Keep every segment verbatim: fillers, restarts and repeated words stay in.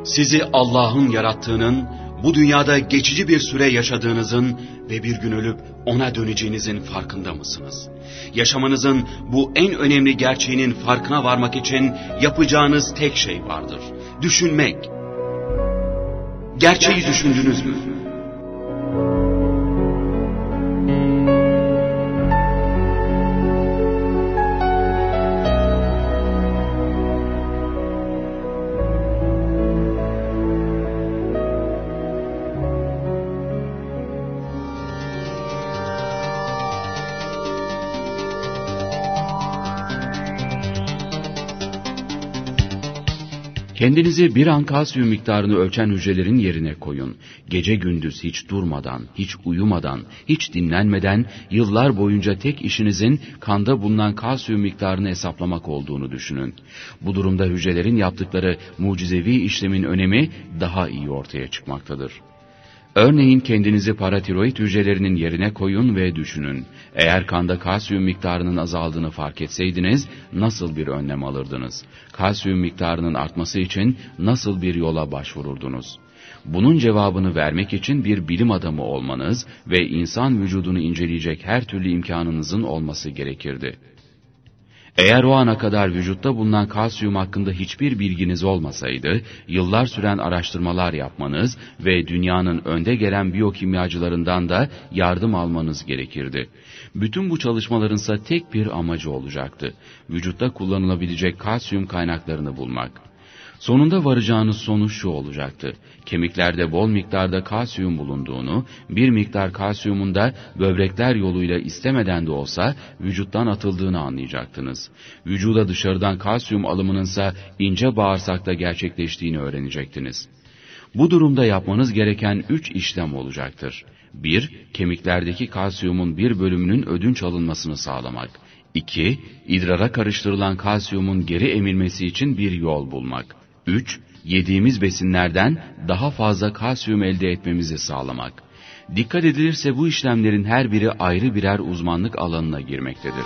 Sizi Allah'ın yarattığının, bu dünyada geçici bir süre yaşadığınızın ve bir gün ölüp ona döneceğinizin farkında mısınız? Yaşamanızın bu en önemli gerçeğinin farkına varmak için yapacağınız tek şey vardır. Düşünmek. Gerçeği düşündünüz mü? Kendinizi bir an kalsiyum miktarını ölçen hücrelerin yerine koyun. Gece gündüz hiç durmadan, hiç uyumadan, hiç dinlenmeden yıllar boyunca tek işinizin kanda bulunan kalsiyum miktarını hesaplamak olduğunu düşünün. Bu durumda hücrelerin yaptıkları mucizevi işlemin önemi daha iyi ortaya çıkmaktadır. Örneğin kendinizi paratiroid hücrelerinin yerine koyun ve düşünün. Eğer kanda kalsiyum miktarının azaldığını fark etseydiniz nasıl bir önlem alırdınız? Kalsiyum miktarının artması için nasıl bir yola başvururdunuz? Bunun cevabını vermek için bir bilim adamı olmanız ve insan vücudunu inceleyecek her türlü imkanınızın olması gerekirdi. Eğer o ana kadar vücutta bulunan kalsiyum hakkında hiçbir bilginiz olmasaydı, yıllar süren araştırmalar yapmanız ve dünyanın önde gelen biyokimyacılarından da yardım almanız gerekirdi. Bütün bu çalışmalarınsa tek bir amacı olacaktı: vücutta kullanılabilecek kalsiyum kaynaklarını bulmak. Sonunda varacağınız sonuç şu olacaktı: kemiklerde bol miktarda kalsiyum bulunduğunu, bir miktar kalsiyumun da böbrekler yoluyla istemeden de olsa vücuttan atıldığını anlayacaktınız. Vücuda dışarıdan kalsiyum alımınınsa ince bağırsakta gerçekleştiğini öğrenecektiniz. Bu durumda yapmanız gereken üç işlem olacaktır. bir Kemiklerdeki kalsiyumun bir bölümünün ödünç alınmasını sağlamak. iki İdrara karıştırılan kalsiyumun geri emilmesi için bir yol bulmak. üç Yediğimiz besinlerden daha fazla kalsiyum elde etmemizi sağlamak. Dikkat edilirse bu işlemlerin her biri ayrı birer uzmanlık alanına girmektedir.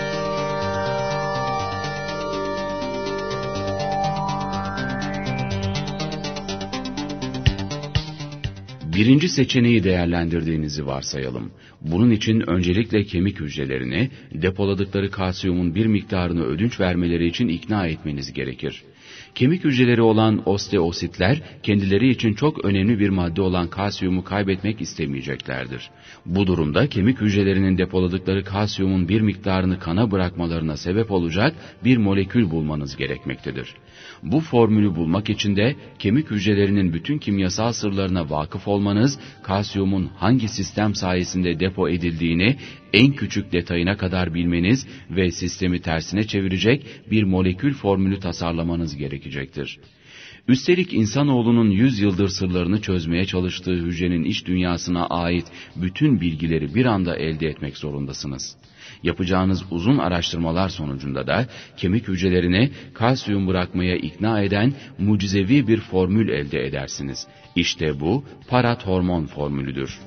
Birinci seçeneği değerlendirdiğinizi varsayalım. Bunun için öncelikle kemik hücrelerini depoladıkları kalsiyumun bir miktarını ödünç vermeleri için ikna etmeniz gerekir. Kemik hücreleri olan osteositler kendileri için çok önemli bir madde olan kalsiyumu kaybetmek istemeyeceklerdir. Bu durumda kemik hücrelerinin depoladıkları kalsiyumun bir miktarını kana bırakmalarına sebep olacak bir molekül bulmanız gerekmektedir. Bu formülü bulmak için de kemik hücrelerinin bütün kimyasal sırlarına vakıf olmanız, kalsiyumun hangi sistem sayesinde depo edildiğini en küçük detayına kadar bilmeniz ve sistemi tersine çevirecek bir molekül formülü tasarlamanız gerekecektir. Üstelik insanoğlunun yüz yıldır sırlarını çözmeye çalıştığı hücrenin iç dünyasına ait bütün bilgileri bir anda elde etmek zorundasınız. Yapacağınız uzun araştırmalar sonucunda da kemik hücrelerini kalsiyum bırakmaya ikna eden mucizevi bir formül elde edersiniz. İşte bu parat hormon formülüdür.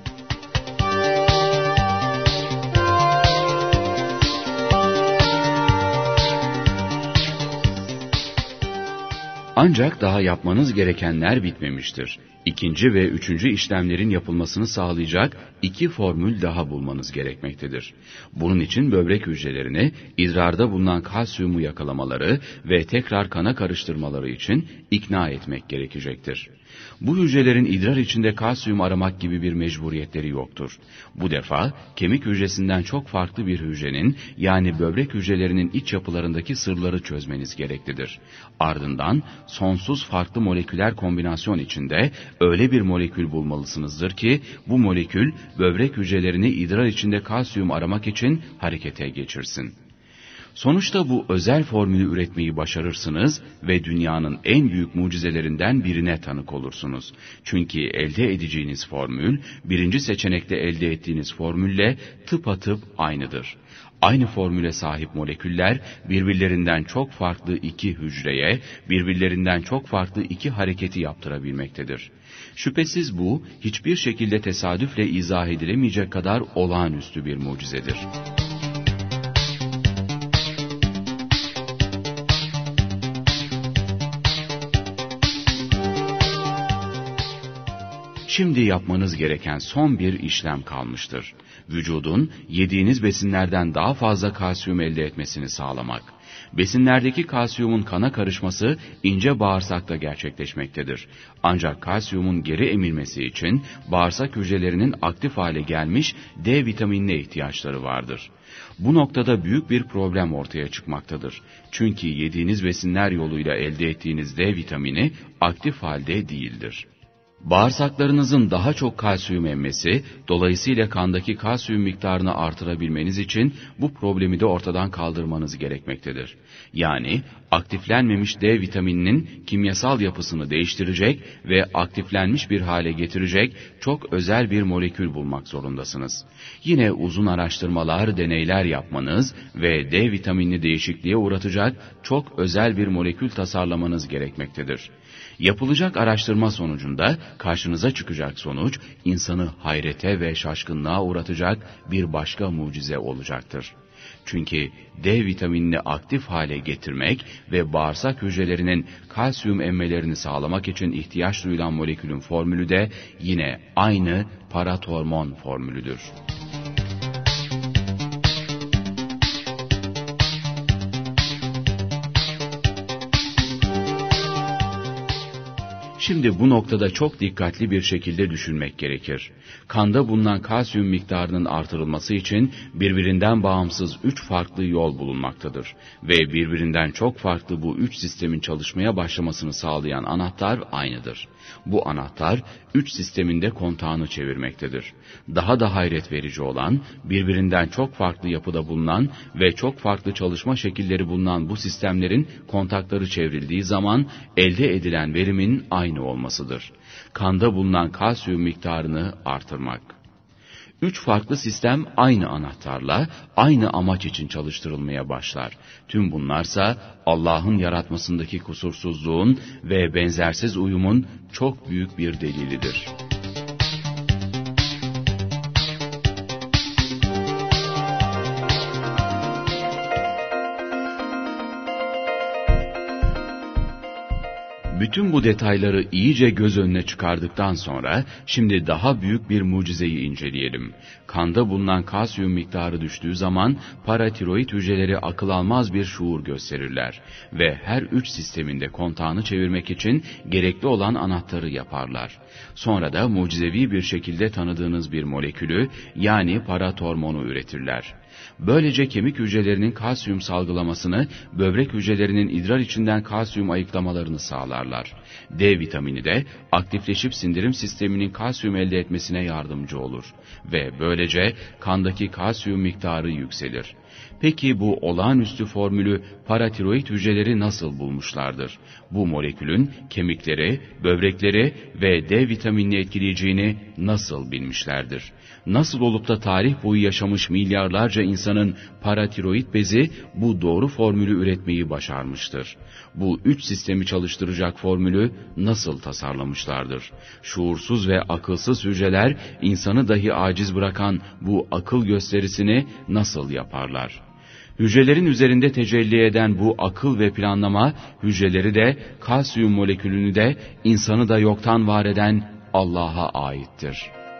Ancak daha yapmanız gerekenler bitmemiştir. İkinci ve üçüncü işlemlerin yapılmasını sağlayacak iki formül daha bulmanız gerekmektedir. Bunun için böbrek hücrelerini idrarda bulunan kalsiyumu yakalamaları ve tekrar kana karıştırmaları için ikna etmek gerekecektir. Bu hücrelerin idrar içinde kalsiyum aramak gibi bir mecburiyetleri yoktur. Bu defa kemik hücresinden çok farklı bir hücrenin, yani böbrek hücrelerinin iç yapılarındaki sırları çözmeniz gereklidir. Ardından sonsuz farklı moleküler kombinasyon içinde öyle bir molekül bulmalısınızdır ki bu molekül böbrek hücrelerini idrar içinde kalsiyum aramak için harekete geçirsin. Sonuçta bu özel formülü üretmeyi başarırsınız ve dünyanın en büyük mucizelerinden birine tanık olursunuz. Çünkü elde edeceğiniz formül, birinci seçenekte elde ettiğiniz formülle tıpatıp aynıdır. Aynı formüle sahip moleküller birbirlerinden çok farklı iki hücreye, birbirlerinden çok farklı iki hareketi yaptırabilmektedir. Şüphesiz bu, hiçbir şekilde tesadüfle izah edilemeyecek kadar olağanüstü bir mucizedir. Şimdi yapmanız gereken son bir işlem kalmıştır. Vücudun yediğiniz besinlerden daha fazla kalsiyum elde etmesini sağlamak. Besinlerdeki kalsiyumun kana karışması ince bağırsakta gerçekleşmektedir. Ancak kalsiyumun geri emilmesi için bağırsak hücrelerinin aktif hale gelmiş D vitaminine ihtiyaçları vardır. Bu noktada büyük bir problem ortaya çıkmaktadır. Çünkü yediğiniz besinler yoluyla elde ettiğiniz D vitamini aktif halde değildir. Bağırsaklarınızın daha çok kalsiyum emmesi, dolayısıyla kandaki kalsiyum miktarını artırabilmeniz için bu problemi de ortadan kaldırmanız gerekmektedir. Yani aktiflenmemiş D vitamininin kimyasal yapısını değiştirecek ve aktiflenmiş bir hale getirecek çok özel bir molekül bulmak zorundasınız. Yine uzun araştırmalar, deneyler yapmanız ve D vitaminini değişikliğe uğratacak çok özel bir molekül tasarlamanız gerekmektedir. Yapılacak araştırma sonucunda karşınıza çıkacak sonuç, insanı hayrete ve şaşkınlığa uğratacak bir başka mucize olacaktır. Çünkü D vitaminini aktif hale getirmek ve bağırsak hücrelerinin kalsiyum emmelerini sağlamak için ihtiyaç duyulan molekülün formülü de yine aynı paratormon formülüdür. Şimdi bu noktada çok dikkatli bir şekilde düşünmek gerekir. Kanda bulunan kalsiyum miktarının artırılması için birbirinden bağımsız üç farklı yol bulunmaktadır. Ve birbirinden çok farklı bu üç sistemin çalışmaya başlamasını sağlayan anahtar aynıdır. Bu anahtar üç sisteminde kontağını çevirmektedir. Daha da hayret verici olan, birbirinden çok farklı yapıda bulunan ve çok farklı çalışma şekilleri bulunan bu sistemlerin kontakları çevrildiği zaman elde edilen verimin aynı olmasıdır. Kanda bulunan kalsiyum miktarını artırmak. Üç farklı sistem aynı anahtarla, aynı amaç için çalıştırılmaya başlar. Tüm bunlarsa Allah'ın yaratmasındaki kusursuzluğun ve benzersiz uyumun çok büyük bir delilidir. Bütün bu detayları iyice göz önüne çıkardıktan sonra şimdi daha büyük bir mucizeyi inceleyelim. Kanda bulunan kalsiyum miktarı düştüğü zaman paratiroid hücreleri akıl almaz bir şuur gösterirler ve her üç sisteminde kontağını çevirmek için gerekli olan anahtarı yaparlar. Sonra da mucizevi bir şekilde tanıdığınız bir molekülü yani paratormonu üretirler. Böylece kemik hücrelerinin kalsiyum salgılamasını, böbrek hücrelerinin idrar içinden kalsiyum ayıklamalarını sağlarlar. D vitamini de aktifleşip sindirim sisteminin kalsiyum elde etmesine yardımcı olur ve böylece kandaki kalsiyum miktarı yükselir. Peki bu olağanüstü formülü paratiroid hücreleri nasıl bulmuşlardır? Bu molekülün kemikleri, böbrekleri ve D vitaminini etkileyeceğini nasıl bilmişlerdir? Nasıl olup da tarih boyu yaşamış milyarlarca insanın paratiroid bezi bu doğru formülü üretmeyi başarmıştır? Bu üç sistemi çalıştıracak formülü nasıl tasarlamışlardır? Şuursuz ve akılsız hücreler insanı dahi aciz bırakan bu akıl gösterisini nasıl yaparlar? Hücrelerin üzerinde tecelli eden bu akıl ve planlama, hücreleri de, kalsiyum molekülünü de, insanı da yoktan var eden Allah'a aittir.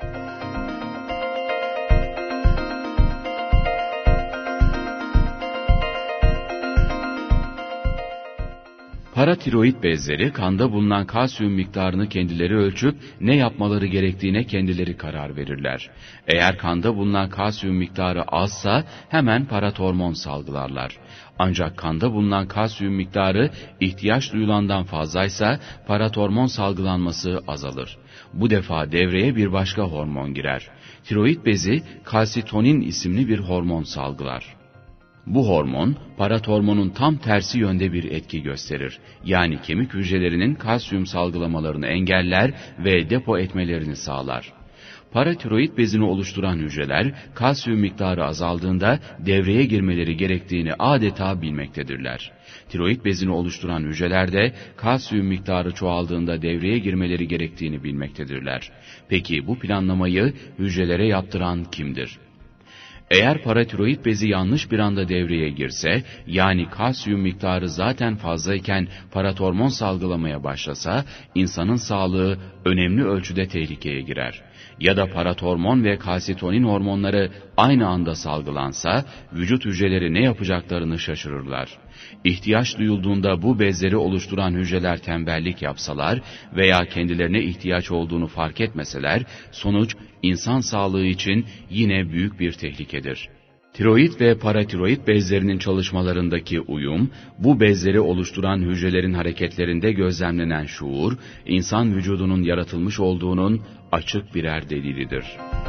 Paratiroid bezleri kanda bulunan kalsiyum miktarını kendileri ölçüp ne yapmaları gerektiğine kendileri karar verirler. Eğer kanda bulunan kalsiyum miktarı azsa hemen paratormon salgılarlar. Ancak kanda bulunan kalsiyum miktarı ihtiyaç duyulandan fazlaysa paratormon salgılanması azalır. Bu defa devreye bir başka hormon girer. Tiroid bezi kalsitonin isimli bir hormon salgılar. Bu hormon, paratormonun tam tersi yönde bir etki gösterir. Yani kemik hücrelerinin kalsiyum salgılamalarını engeller ve depo etmelerini sağlar. Paratiroid bezini oluşturan hücreler, kalsiyum miktarı azaldığında devreye girmeleri gerektiğini adeta bilmektedirler. Tiroid bezini oluşturan hücreler de kalsiyum miktarı çoğaldığında devreye girmeleri gerektiğini bilmektedirler. Peki bu planlamayı hücrelere yaptıran kimdir? Eğer paratiroid bezi yanlış bir anda devreye girse, yani kalsiyum miktarı zaten fazlayken paratormon salgılamaya başlasa, insanın sağlığı önemli ölçüde tehlikeye girer. Ya da paratormon ve kalsitonin hormonları aynı anda salgılansa, vücut hücreleri ne yapacaklarını şaşırırlar. İhtiyaç duyulduğunda bu bezleri oluşturan hücreler tembellik yapsalar veya kendilerine ihtiyaç olduğunu fark etmeseler, sonuç insan sağlığı için yine büyük bir tehlikedir. Tiroid ve paratiroid bezlerinin çalışmalarındaki uyum, bu bezleri oluşturan hücrelerin hareketlerinde gözlemlenen şuur, insan vücudunun yaratılmış olduğunun açık birer delilidir.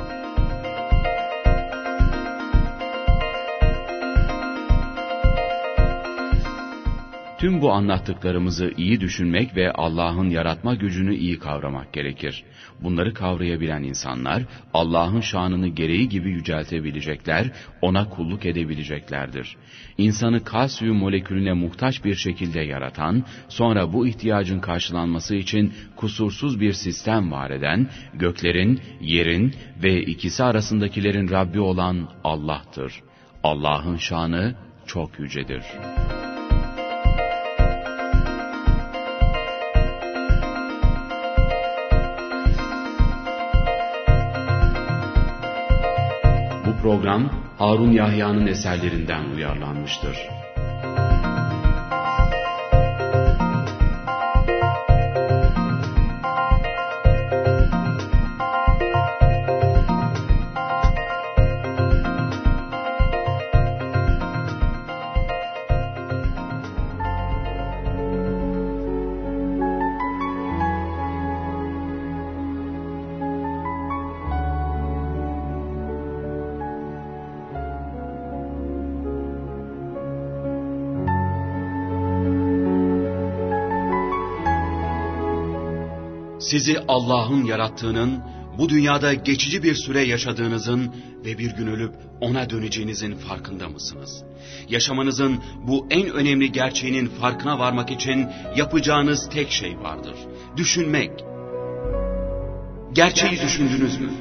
Tüm bu anlattıklarımızı iyi düşünmek ve Allah'ın yaratma gücünü iyi kavramak gerekir. Bunları kavrayabilen insanlar, Allah'ın şanını gereği gibi yüceltebilecekler, ona kulluk edebileceklerdir. İnsanı kalsiyum molekülüne muhtaç bir şekilde yaratan, sonra bu ihtiyacın karşılanması için kusursuz bir sistem var eden, göklerin, yerin ve ikisi arasındakilerin Rabbi olan Allah'tır. Allah'ın şanı çok yücedir. Bu program Harun Yahya'nın eserlerinden uyarlanmıştır. Sizi Allah'ın yarattığının, bu dünyada geçici bir süre yaşadığınızın ve bir gün ölüp ona döneceğinizin farkında mısınız? Yaşamanızın bu en önemli gerçeğinin farkına varmak için yapacağınız tek şey vardır. Düşünmek. Gerçeği düşündünüz mü?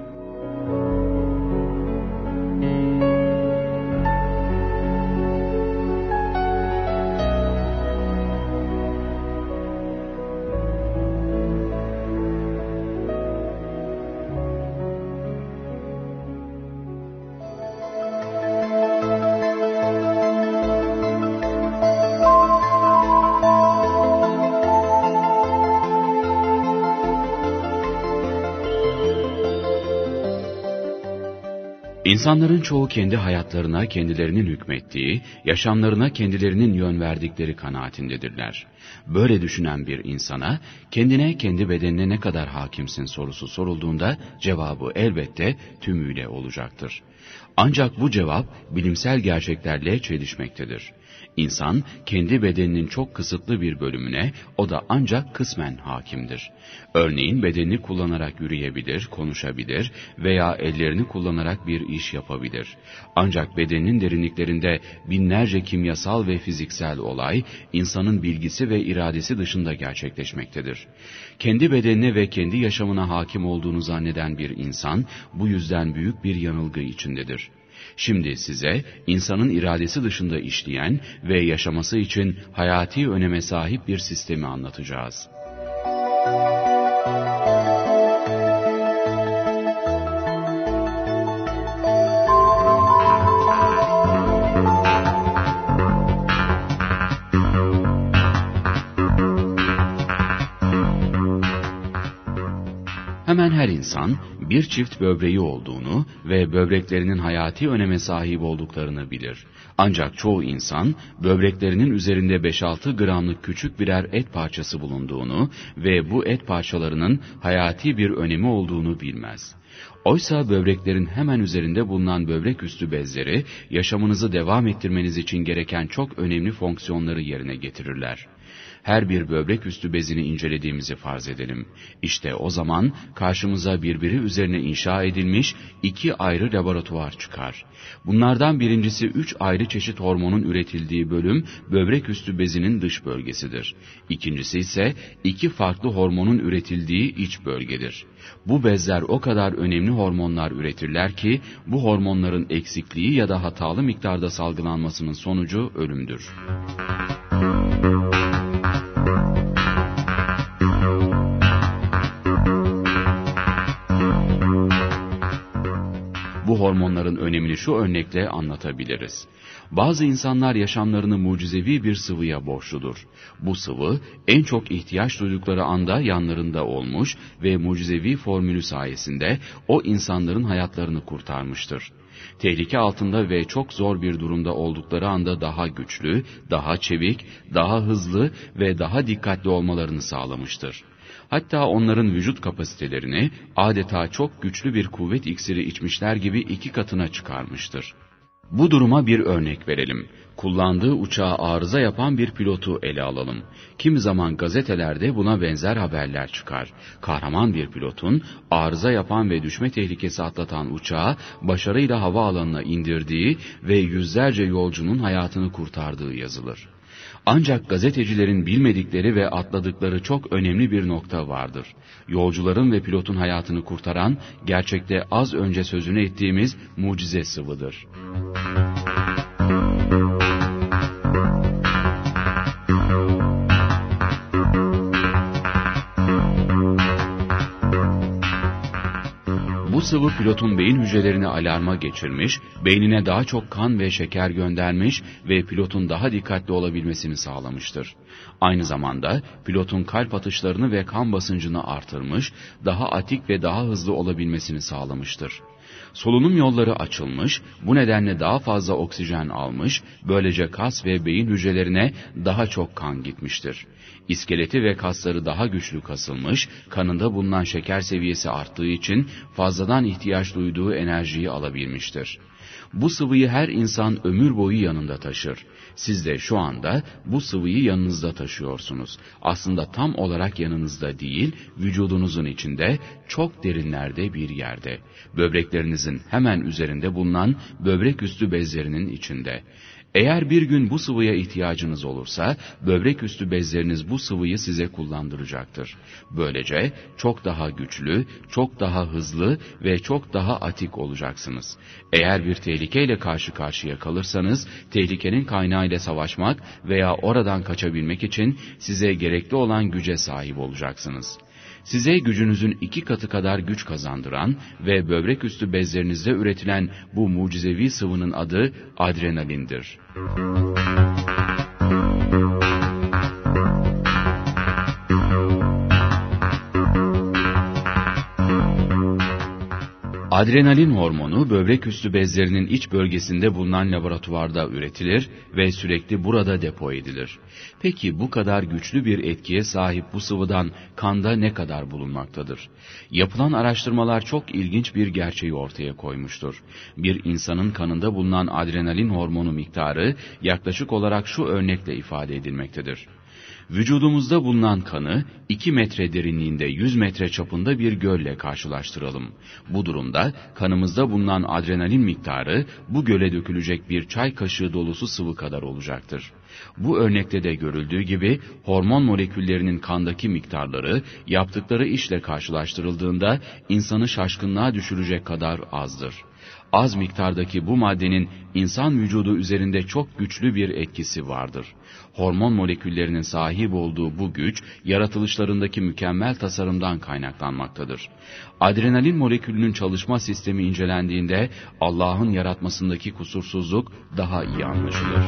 İnsanların çoğu kendi hayatlarına kendilerinin hükmettiği, yaşamlarına kendilerinin yön verdikleri kanaatindedirler. Böyle düşünen bir insana, kendine, kendi bedenine ne kadar hakimsin sorusu sorulduğunda cevabı elbette tümüyle olacaktır. Ancak bu cevap bilimsel gerçeklerle çelişmektedir. İnsan kendi bedeninin çok kısıtlı bir bölümüne, o da ancak kısmen hakimdir. Örneğin bedenini kullanarak yürüyebilir, konuşabilir veya ellerini kullanarak bir iş yapabilir. Ancak bedeninin derinliklerinde binlerce kimyasal ve fiziksel olay, insanın bilgisi ve iradesi dışında gerçekleşmektedir. Kendi bedenine ve kendi yaşamına hakim olduğunu zanneden bir insan, bu yüzden büyük bir yanılgı içindedir. Şimdi size insanın iradesi dışında işleyen ve yaşaması için hayati öneme sahip bir sistemi anlatacağız. Hemen her insan bir çift böbreği olduğunu ve böbreklerinin hayati öneme sahip olduklarını bilir. Ancak çoğu insan böbreklerinin üzerinde beş altı gramlık küçük birer et parçası bulunduğunu ve bu et parçalarının hayati bir önemi olduğunu bilmez. Oysa böbreklerin hemen üzerinde bulunan böbrek üstü bezleri, yaşamınızı devam ettirmeniz için gereken çok önemli fonksiyonları yerine getirirler. Her bir böbrek üstü bezini incelediğimizi farz edelim. İşte o zaman karşımıza birbiri üzerine inşa edilmiş iki ayrı laboratuvar çıkar. Bunlardan birincisi üç ayrı çeşit hormonun üretildiği bölüm böbrek üstü bezinin dış bölgesidir. İkincisi ise iki farklı hormonun üretildiği iç bölgedir. Bu bezler o kadar önemli hormonlar üretirler ki bu hormonların eksikliği ya da hatalı miktarda salgılanmasının sonucu ölümdür. hormonların önemini şu örnekle anlatabiliriz. Bazı insanlar yaşamlarını mucizevi bir sıvıya borçludur. Bu sıvı en çok ihtiyaç duydukları anda yanlarında olmuş ve mucizevi formülü sayesinde o insanların hayatlarını kurtarmıştır. Tehlike altında ve çok zor bir durumda oldukları anda daha güçlü, daha çevik, daha hızlı ve daha dikkatli olmalarını sağlamıştır. Hatta onların vücut kapasitelerini adeta çok güçlü bir kuvvet iksiri içmişler gibi iki katına çıkarmıştır. Bu duruma bir örnek verelim. Kullandığı uçağa arıza yapan bir pilotu ele alalım. Kimi zaman gazetelerde buna benzer haberler çıkar. Kahraman bir pilotun arıza yapan ve düşme tehlikesi atlatan uçağı başarıyla havaalanına indirdiği ve yüzlerce yolcunun hayatını kurtardığı yazılır. Ancak gazetecilerin bilmedikleri ve atladıkları çok önemli bir nokta vardır. Yolcuların ve pilotun hayatını kurtaran, gerçekte az önce sözünü ettiğimiz mucize sıvıdır. Bu sıvı pilotun beyin hücrelerini alarma geçirmiş, beynine daha çok kan ve şeker göndermiş ve pilotun daha dikkatli olabilmesini sağlamıştır. Aynı zamanda pilotun kalp atışlarını ve kan basıncını artırmış, daha atik ve daha hızlı olabilmesini sağlamıştır. Solunum yolları açılmış, bu nedenle daha fazla oksijen almış, böylece kas ve beyin hücrelerine daha çok kan gitmiştir. İskeleti ve kasları daha güçlü kasılmış, kanında bulunan şeker seviyesi arttığı için fazladan ihtiyaç duyduğu enerjiyi alabilmiştir. Bu sıvıyı her insan ömür boyu yanında taşır. Siz de şu anda bu sıvıyı yanınızda taşıyorsunuz. Aslında tam olarak yanınızda değil, vücudunuzun içinde, çok derinlerde bir yerde. Böbreklerinizin hemen üzerinde bulunan böbrek üstü bezlerinin içinde. Eğer bir gün bu sıvıya ihtiyacınız olursa, böbrek üstü bezleriniz bu sıvıyı size kullandıracaktır. Böylece çok daha güçlü, çok daha hızlı ve çok daha atik olacaksınız. Eğer bir tehlikeyle karşı karşıya kalırsanız, tehlikenin kaynağıyla savaşmak veya oradan kaçabilmek için size gerekli olan güce sahip olacaksınız. Size gücünüzün iki katı kadar güç kazandıran ve böbrek üstü bezlerinizde üretilen bu mucizevi sıvının adı adrenalindir. Adrenalin hormonu böbrek üstü bezlerinin iç bölgesinde bulunan laboratuvarda üretilir ve sürekli burada depo edilir. Peki bu kadar güçlü bir etkiye sahip bu sıvıdan kanda ne kadar bulunmaktadır? Yapılan araştırmalar çok ilginç bir gerçeği ortaya koymuştur. Bir insanın kanında bulunan adrenalin hormonu miktarı yaklaşık olarak şu örnekle ifade edilmektedir. Vücudumuzda bulunan kanı iki metre derinliğinde yüz metre çapında bir gölle karşılaştıralım. Bu durumda kanımızda bulunan adrenalin miktarı bu göle dökülecek bir çay kaşığı dolusu sıvı kadar olacaktır. Bu örnekte de görüldüğü gibi hormon moleküllerinin kandaki miktarları yaptıkları işle karşılaştırıldığında insanı şaşkınlığa düşürecek kadar azdır. Az miktardaki bu maddenin insan vücudu üzerinde çok güçlü bir etkisi vardır. Hormon moleküllerinin sahip olduğu bu güç, yaratılışlarındaki mükemmel tasarımdan kaynaklanmaktadır. Adrenalin molekülünün çalışma sistemi incelendiğinde Allah'ın yaratmasındaki kusursuzluk daha iyi anlaşılır.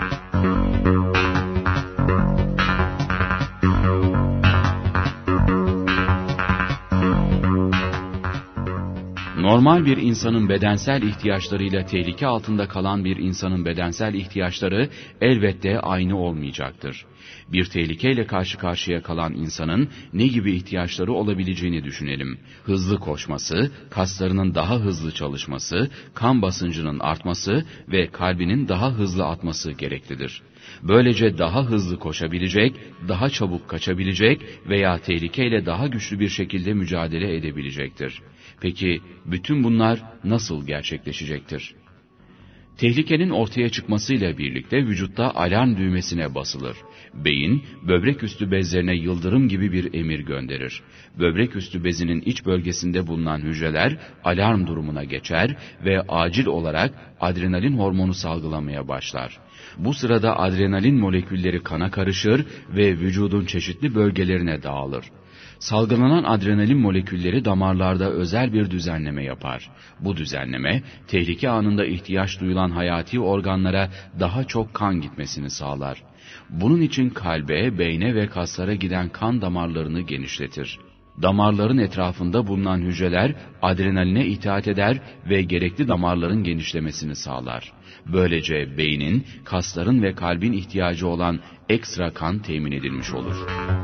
Normal bir insanın bedensel ihtiyaçlarıyla tehlike altında kalan bir insanın bedensel ihtiyaçları elbette aynı olmayacaktır. Bir tehlikeyle karşı karşıya kalan insanın ne gibi ihtiyaçları olabileceğini düşünelim. Hızlı koşması, kaslarının daha hızlı çalışması, kan basıncının artması ve kalbinin daha hızlı atması gereklidir. Böylece daha hızlı koşabilecek, daha çabuk kaçabilecek veya tehlikeyle daha güçlü bir şekilde mücadele edebilecektir. Peki bütün bunlar nasıl gerçekleşecektir? Tehlikenin ortaya çıkmasıyla birlikte vücutta alarm düğmesine basılır. Beyin, böbrek üstü bezlerine yıldırım gibi bir emir gönderir. Böbrek üstü bezinin iç bölgesinde bulunan hücreler alarm durumuna geçer ve acil olarak adrenalin hormonu salgılamaya başlar. Bu sırada adrenalin molekülleri kana karışır ve vücudun çeşitli bölgelerine dağılır. Salgılanan adrenalin molekülleri damarlarda özel bir düzenleme yapar. Bu düzenleme, tehlike anında ihtiyaç duyulan hayati organlara daha çok kan gitmesini sağlar. Bunun için kalbe, beyne ve kaslara giden kan damarlarını genişletir. Damarların etrafında bulunan hücreler adrenaline itaat eder ve gerekli damarların genişlemesini sağlar. Böylece beynin, kasların ve kalbin ihtiyacı olan ekstra kan temin edilmiş olur.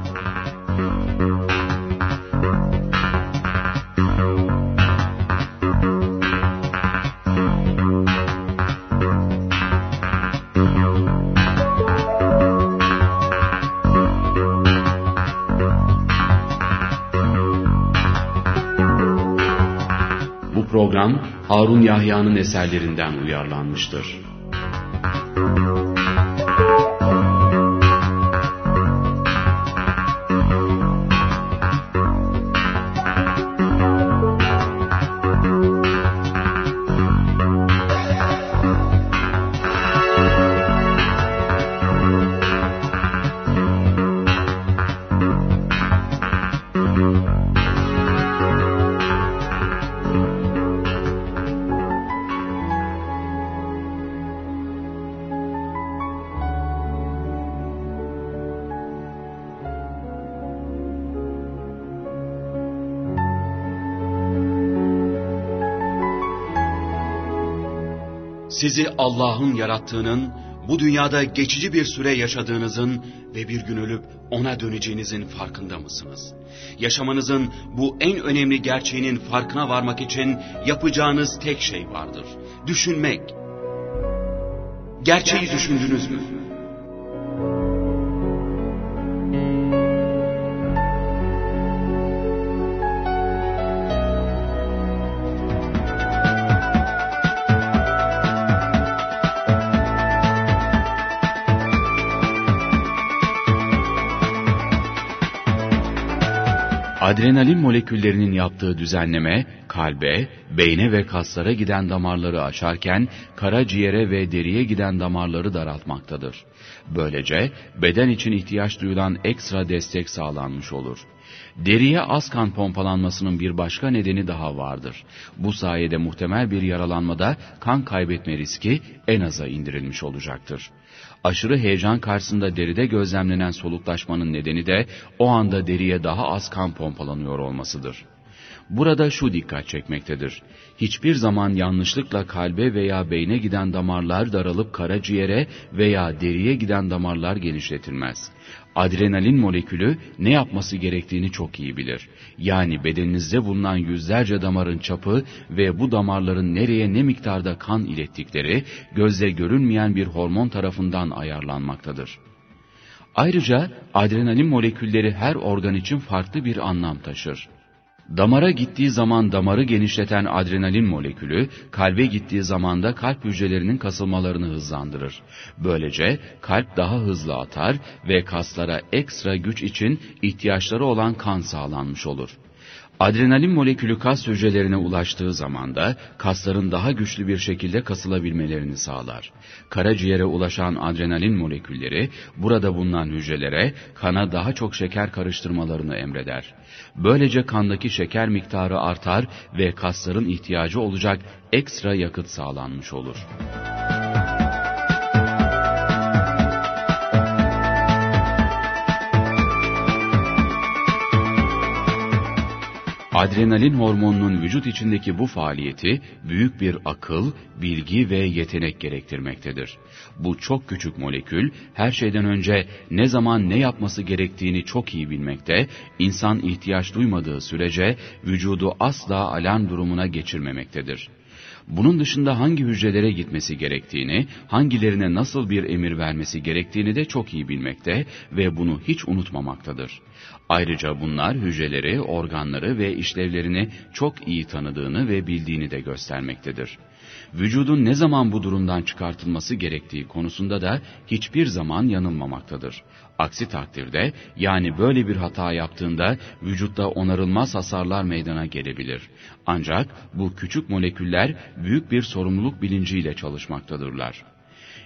Bu program Harun Yahya'nın eserlerinden uyarlanmıştır. Sizi Allah'ın yarattığının, bu dünyada geçici bir süre yaşadığınızın ve bir gün ölüp ona döneceğinizin farkında mısınız? Yaşamanızın bu en önemli gerçeğinin farkına varmak için yapacağınız tek şey vardır. Düşünmek. Gerçeği düşündünüz mü? Adrenalin moleküllerinin yaptığı düzenleme, kalbe, beyne ve kaslara giden damarları açarken, karaciğere ve deriye giden damarları daraltmaktadır. Böylece, beden için ihtiyaç duyulan ekstra destek sağlanmış olur. Deriye az kan pompalanmasının bir başka nedeni daha vardır. Bu sayede muhtemel bir yaralanmada kan kaybetme riski en aza indirilmiş olacaktır. Aşırı heyecan karşısında deride gözlemlenen soluklaşmanın nedeni de o anda deriye daha az kan pompalanıyor olmasıdır. Burada şu dikkat çekmektedir. Hiçbir zaman yanlışlıkla kalbe veya beyne giden damarlar daralıp karaciğere veya deriye giden damarlar genişletilmez. Adrenalin molekülü ne yapması gerektiğini çok iyi bilir. Yani bedeninizde bulunan yüzlerce damarın çapı ve bu damarların nereye ne miktarda kan ilettikleri gözle görünmeyen bir hormon tarafından ayarlanmaktadır. Ayrıca adrenalin molekülleri her organ için farklı bir anlam taşır. Damara gittiği zaman damarı genişleten adrenalin molekülü, kalbe gittiği zaman da kalp hücrelerinin kasılmalarını hızlandırır. Böylece kalp daha hızlı atar ve kaslara ekstra güç için ihtiyaçları olan kan sağlanmış olur. Adrenalin molekülü kas hücrelerine ulaştığı zaman da kasların daha güçlü bir şekilde kasılabilmelerini sağlar. Karaciğere ulaşan adrenalin molekülleri burada bulunan hücrelere kana daha çok şeker karıştırmalarını emreder. Böylece kandaki şeker miktarı artar ve kasların ihtiyacı olacak ekstra yakıt sağlanmış olur. Adrenalin hormonunun vücut içindeki bu faaliyeti büyük bir akıl, bilgi ve yetenek gerektirmektedir. Bu çok küçük molekül her şeyden önce ne zaman ne yapması gerektiğini çok iyi bilmekte, insan ihtiyaç duymadığı sürece vücudu asla alarm durumuna geçirmemektedir. Bunun dışında hangi hücrelere gitmesi gerektiğini, hangilerine nasıl bir emir vermesi gerektiğini de çok iyi bilmekte ve bunu hiç unutmamaktadır. Ayrıca bunlar hücreleri, organları ve işlevlerini çok iyi tanıdığını ve bildiğini de göstermektedir. Vücudun ne zaman bu durumdan çıkartılması gerektiği konusunda da hiçbir zaman yanılmamaktadır. Aksi takdirde, yani böyle bir hata yaptığında vücutta onarılmaz hasarlar meydana gelebilir. Ancak bu küçük moleküller büyük bir sorumluluk bilinciyle çalışmaktadırlar.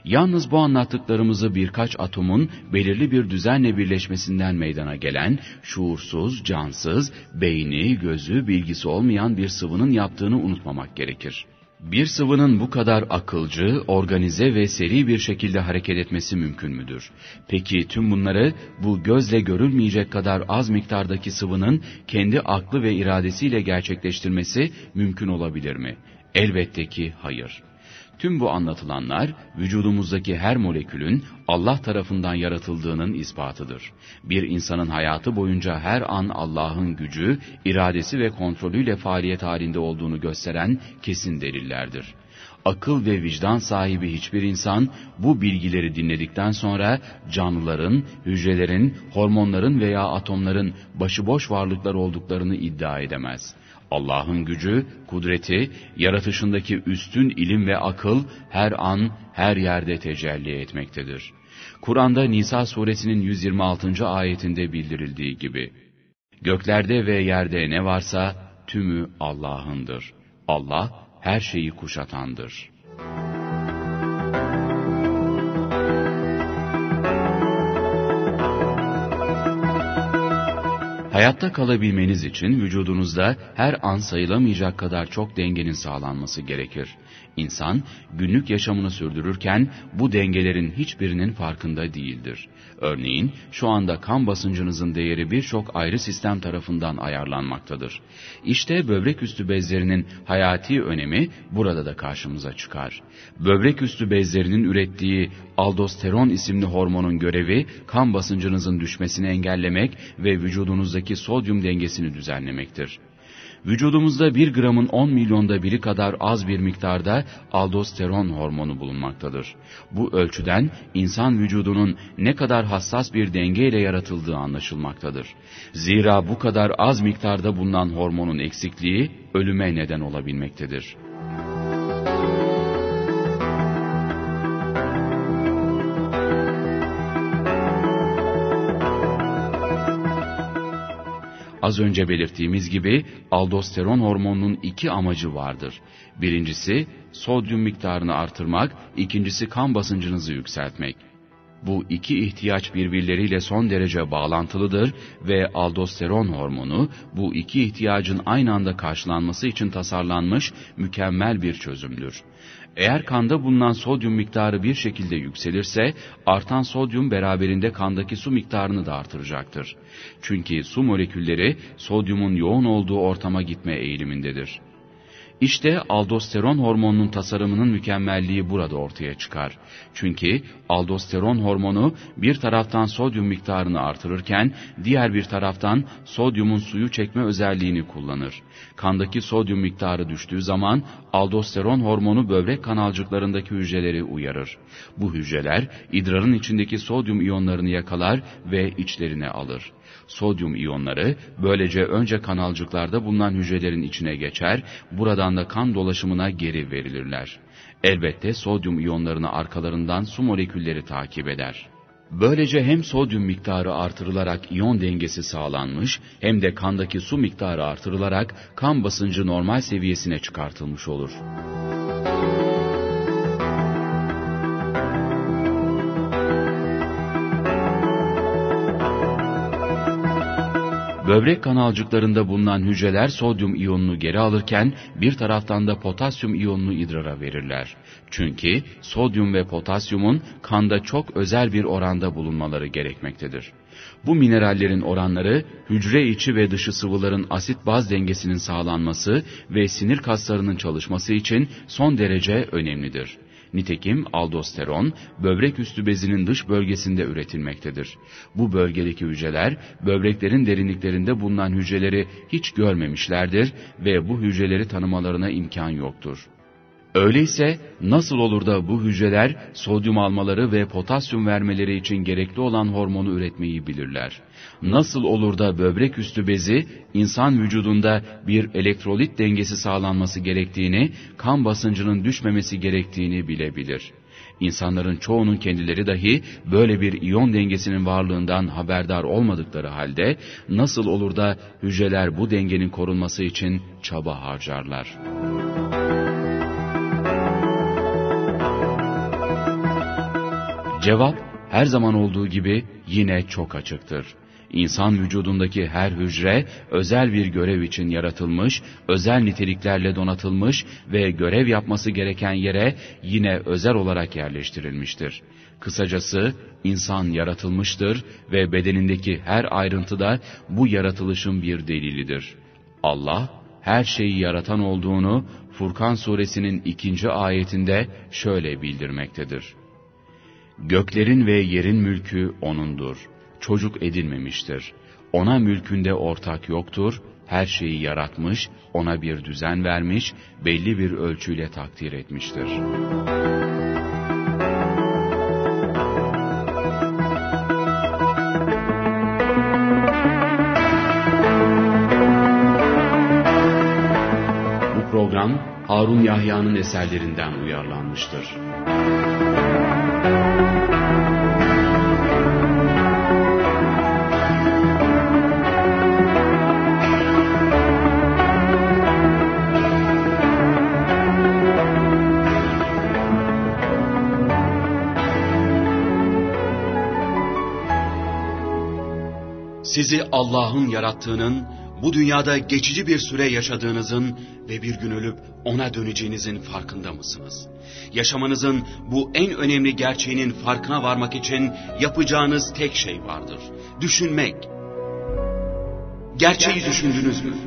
Yalnız bu anlattıklarımızı birkaç atomun belirli bir düzenle birleşmesinden meydana gelen, şuursuz, cansız, beyni, gözü, bilgisi olmayan bir sıvının yaptığını unutmamak gerekir. Bir sıvının bu kadar akılcı, organize ve seri bir şekilde hareket etmesi mümkün müdür? Peki tüm bunları bu gözle görülmeyecek kadar az miktardaki sıvının kendi aklı ve iradesiyle gerçekleştirmesi mümkün olabilir mi? Elbette ki hayır. Tüm bu anlatılanlar, vücudumuzdaki her molekülün Allah tarafından yaratıldığının ispatıdır. Bir insanın hayatı boyunca her an Allah'ın gücü, iradesi ve kontrolüyle faaliyet halinde olduğunu gösteren kesin delillerdir. Akıl ve vicdan sahibi hiçbir insan, bu bilgileri dinledikten sonra canlıların, hücrelerin, hormonların veya atomların başıboş varlıklar olduklarını iddia edemez. Allah'ın gücü, kudreti, yaratışındaki üstün ilim ve akıl her an, her yerde tecelli etmektedir. Kur'an'da Nisa suresinin yüz yirmi altıncı ayetinde bildirildiği gibi, göklerde ve yerde ne varsa tümü Allah'ındır. Allah her şeyi kuşatandır. Hayatta kalabilmeniz için vücudunuzda her an sayılamayacak kadar çok dengenin sağlanması gerekir. İnsan günlük yaşamını sürdürürken bu dengelerin hiçbirinin farkında değildir. Örneğin şu anda kan basıncınızın değeri birçok ayrı sistem tarafından ayarlanmaktadır. İşte böbrek üstü bezlerinin hayati önemi burada da karşımıza çıkar. Böbrek üstü bezlerinin ürettiği aldosteron isimli hormonun görevi kan basıncınızın düşmesini engellemek ve vücudunuzdaki sodyum dengesini düzenlemektir. Vücudumuzda bir gramın on milyonda biri kadar az bir miktarda aldosteron hormonu bulunmaktadır. Bu ölçüden insan vücudunun ne kadar hassas bir dengeyle yaratıldığı anlaşılmaktadır. Zira bu kadar az miktarda bulunan hormonun eksikliği ölüme neden olabilmektedir. Az önce belirttiğimiz gibi aldosteron hormonunun iki amacı vardır. Birincisi sodyum miktarını artırmak, ikincisi kan basıncınızı yükseltmek. Bu iki ihtiyaç birbirleriyle son derece bağlantılıdır ve aldosteron hormonu bu iki ihtiyacın aynı anda karşılanması için tasarlanmış mükemmel bir çözümdür. Eğer kanda bulunan sodyum miktarı bir şekilde yükselirse, artan sodyum beraberinde kandaki su miktarını da artıracaktır. Çünkü su molekülleri sodyumun yoğun olduğu ortama gitme eğilimindedir. İşte aldosteron hormonunun tasarımının mükemmelliği burada ortaya çıkar. Çünkü aldosteron hormonu bir taraftan sodyum miktarını artırırken diğer bir taraftan sodyumun suyu çekme özelliğini kullanır. Kandaki sodyum miktarı düştüğü zaman aldosteron hormonu böbrek kanalcıklarındaki hücreleri uyarır. Bu hücreler idrarın içindeki sodyum iyonlarını yakalar ve içlerine alır. Sodyum iyonları böylece önce kanalcıklarda bulunan hücrelerin içine geçer, buradan da kan dolaşımına geri verilirler. Elbette sodyum iyonlarını arkalarından su molekülleri takip eder. Böylece hem sodyum miktarı artırılarak iyon dengesi sağlanmış, hem de kandaki su miktarı artırılarak kan basıncı normal seviyesine çıkartılmış olur. Böbrek kanalcıklarında bulunan hücreler sodyum iyonunu geri alırken bir taraftan da potasyum iyonunu idrara verirler. Çünkü sodyum ve potasyumun kanda çok özel bir oranda bulunmaları gerekmektedir. Bu minerallerin oranları hücre içi ve dışı sıvıların asit-baz dengesinin sağlanması ve sinir kaslarının çalışması için son derece önemlidir. Nitekim aldosteron, böbrek üstü bezinin dış bölgesinde üretilmektedir. Bu bölgedeki hücreler, böbreklerin derinliklerinde bulunan hücreleri hiç görmemişlerdir ve bu hücreleri tanımalarına imkan yoktur. Öyleyse nasıl olur da bu hücreler sodyum almaları ve potasyum vermeleri için gerekli olan hormonu üretmeyi bilirler? Nasıl olur da böbrek üstü bezi insan vücudunda bir elektrolit dengesi sağlanması gerektiğini, kan basıncının düşmemesi gerektiğini bilebilir? İnsanların çoğunun kendileri dahi böyle bir iyon dengesinin varlığından haberdar olmadıkları halde nasıl olur da hücreler bu dengenin korunması için çaba harcarlar? Cevap her zaman olduğu gibi yine çok açıktır. İnsan vücudundaki her hücre özel bir görev için yaratılmış, özel niteliklerle donatılmış ve görev yapması gereken yere yine özel olarak yerleştirilmiştir. Kısacası insan yaratılmıştır ve bedenindeki her ayrıntıda bu yaratılışın bir delilidir. Allah her şeyi yaratan olduğunu Furkan suresinin ikinci ayetinde şöyle bildirmektedir. Göklerin ve yerin mülkü O'nundur. Çocuk edinmemiştir. Ona mülkünde ortak yoktur. Her şeyi yaratmış, ona bir düzen vermiş, belli bir ölçüyle takdir etmiştir. Bu program Harun Yahya'nın eserlerinden uyarlanmıştır. Sizi Allah'ın yarattığının, bu dünyada geçici bir süre yaşadığınızın ve bir gün ölüp ona döneceğinizin farkında mısınız? Yaşamanızın bu en önemli gerçeğinin farkına varmak için yapacağınız tek şey vardır. Düşünmek. Gerçeği düşündünüz mü?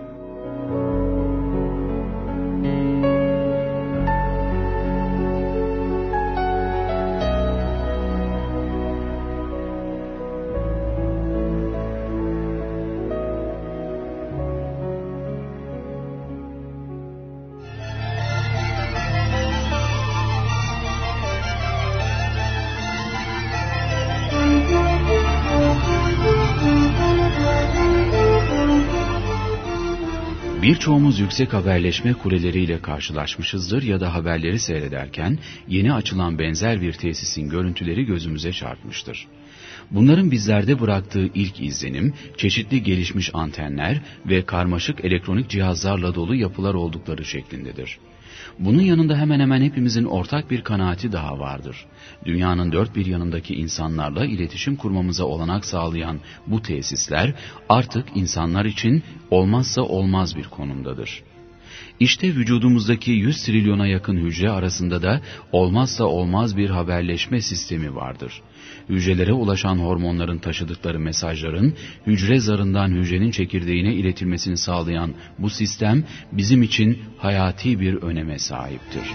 Birçoğumuz yüksek haberleşme kuleleriyle karşılaşmışızdır ya da haberleri seyrederken yeni açılan benzer bir tesisin görüntüleri gözümüze çarpmıştır. Bunların bizlerde bıraktığı ilk izlenim, çeşitli gelişmiş antenler ve karmaşık elektronik cihazlarla dolu yapılar oldukları şeklindedir. Bunun yanında hemen hemen hepimizin ortak bir kanaati daha vardır. Dünyanın dört bir yanındaki insanlarla iletişim kurmamıza olanak sağlayan bu tesisler artık insanlar için olmazsa olmaz bir konumdadır. İşte vücudumuzdaki yüz trilyona yakın hücre arasında da olmazsa olmaz bir haberleşme sistemi vardır. Hücrelere ulaşan hormonların taşıdıkları mesajların hücre zarından hücrenin çekirdeğine iletilmesini sağlayan bu sistem bizim için hayati bir öneme sahiptir.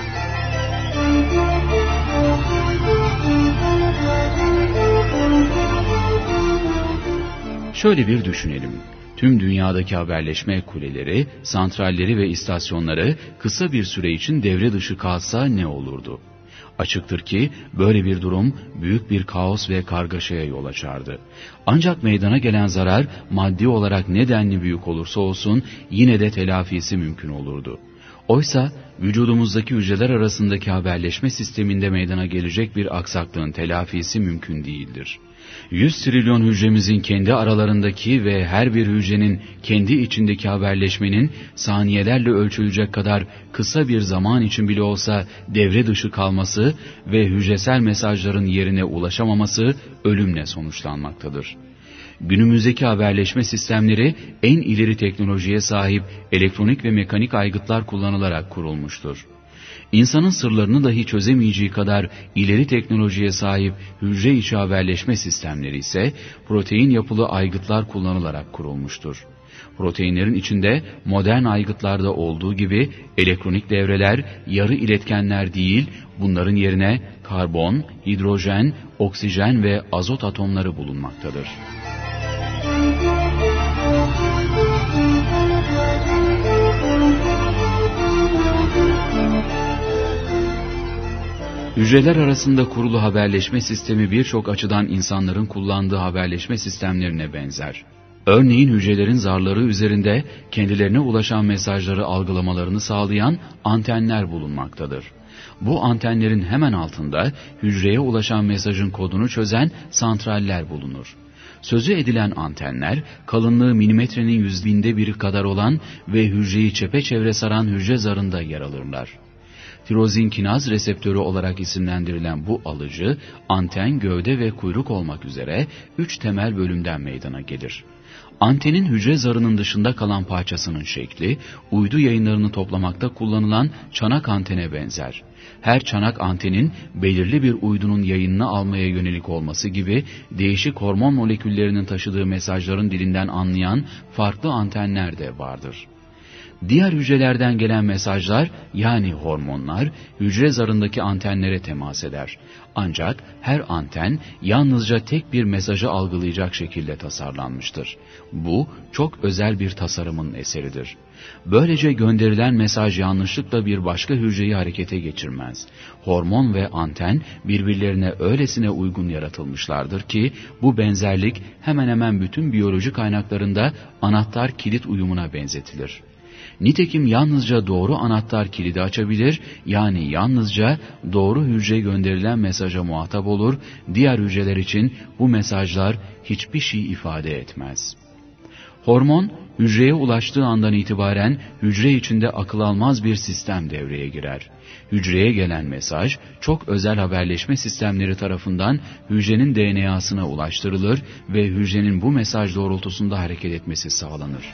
Şöyle bir düşünelim. Tüm dünyadaki haberleşme kuleleri, santralleri ve istasyonları kısa bir süre için devre dışı kalsa ne olurdu? Açıktır ki böyle bir durum büyük bir kaos ve kargaşaya yol açardı. Ancak meydana gelen zarar maddi olarak ne denli büyük olursa olsun yine de telafisi mümkün olurdu. Oysa vücudumuzdaki hücreler arasındaki haberleşme sisteminde meydana gelecek bir aksaklığın telafisi mümkün değildir. yüz trilyon hücremizin kendi aralarındaki ve her bir hücrenin kendi içindeki haberleşmenin saniyelerle ölçülecek kadar kısa bir zaman için bile olsa devre dışı kalması ve hücresel mesajların yerine ulaşamaması ölümle sonuçlanmaktadır. Günümüzdeki haberleşme sistemleri en ileri teknolojiye sahip elektronik ve mekanik aygıtlar kullanılarak kurulmuştur. İnsanın sırlarını dahi çözemeyeceği kadar ileri teknolojiye sahip hücre içi haberleşme sistemleri ise protein yapılı aygıtlar kullanılarak kurulmuştur. Proteinlerin içinde modern aygıtlarda olduğu gibi elektronik devreler yarı iletkenler değil, bunların yerine karbon, hidrojen, oksijen ve azot atomları bulunmaktadır. Hücreler arasında kurulu haberleşme sistemi birçok açıdan insanların kullandığı haberleşme sistemlerine benzer. Örneğin hücrelerin zarları üzerinde kendilerine ulaşan mesajları algılamalarını sağlayan antenler bulunmaktadır. Bu antenlerin hemen altında hücreye ulaşan mesajın kodunu çözen santraller bulunur. Sözü edilen antenler kalınlığı milimetrenin yüz binde biri kadar olan ve hücreyi çepeçevre saran hücre zarında yer alırlar. tirozinkinaz reseptörü olarak isimlendirilen bu alıcı, anten, gövde ve kuyruk olmak üzere üç temel bölümden meydana gelir. Antenin hücre zarının dışında kalan parçasının şekli, uydu yayınlarını toplamakta kullanılan çanak antene benzer. Her çanak antenin belirli bir uydunun yayınını almaya yönelik olması gibi değişik hormon moleküllerinin taşıdığı mesajların dilinden anlayan farklı antenler de vardır. Diğer hücrelerden gelen mesajlar, yani hormonlar, hücre zarındaki antenlere temas eder. Ancak her anten yalnızca tek bir mesajı algılayacak şekilde tasarlanmıştır. Bu çok özel bir tasarımın eseridir. Böylece gönderilen mesaj yanlışlıkla bir başka hücreyi harekete geçirmez. Hormon ve anten birbirlerine öylesine uygun yaratılmışlardır ki bu benzerlik hemen hemen bütün biyoloji kaynaklarında anahtar kilit uyumuna benzetilir. Nitekim yalnızca doğru anahtar kilidi açabilir, yani yalnızca doğru hücre gönderilen mesaja muhatap olur, diğer hücreler için bu mesajlar hiçbir şey ifade etmez. Hormon, hücreye ulaştığı andan itibaren hücre içinde akıl almaz bir sistem devreye girer. Hücreye gelen mesaj, çok özel haberleşme sistemleri tarafından hücrenin D N A'sına ulaştırılır ve hücrenin bu mesaj doğrultusunda hareket etmesi sağlanır.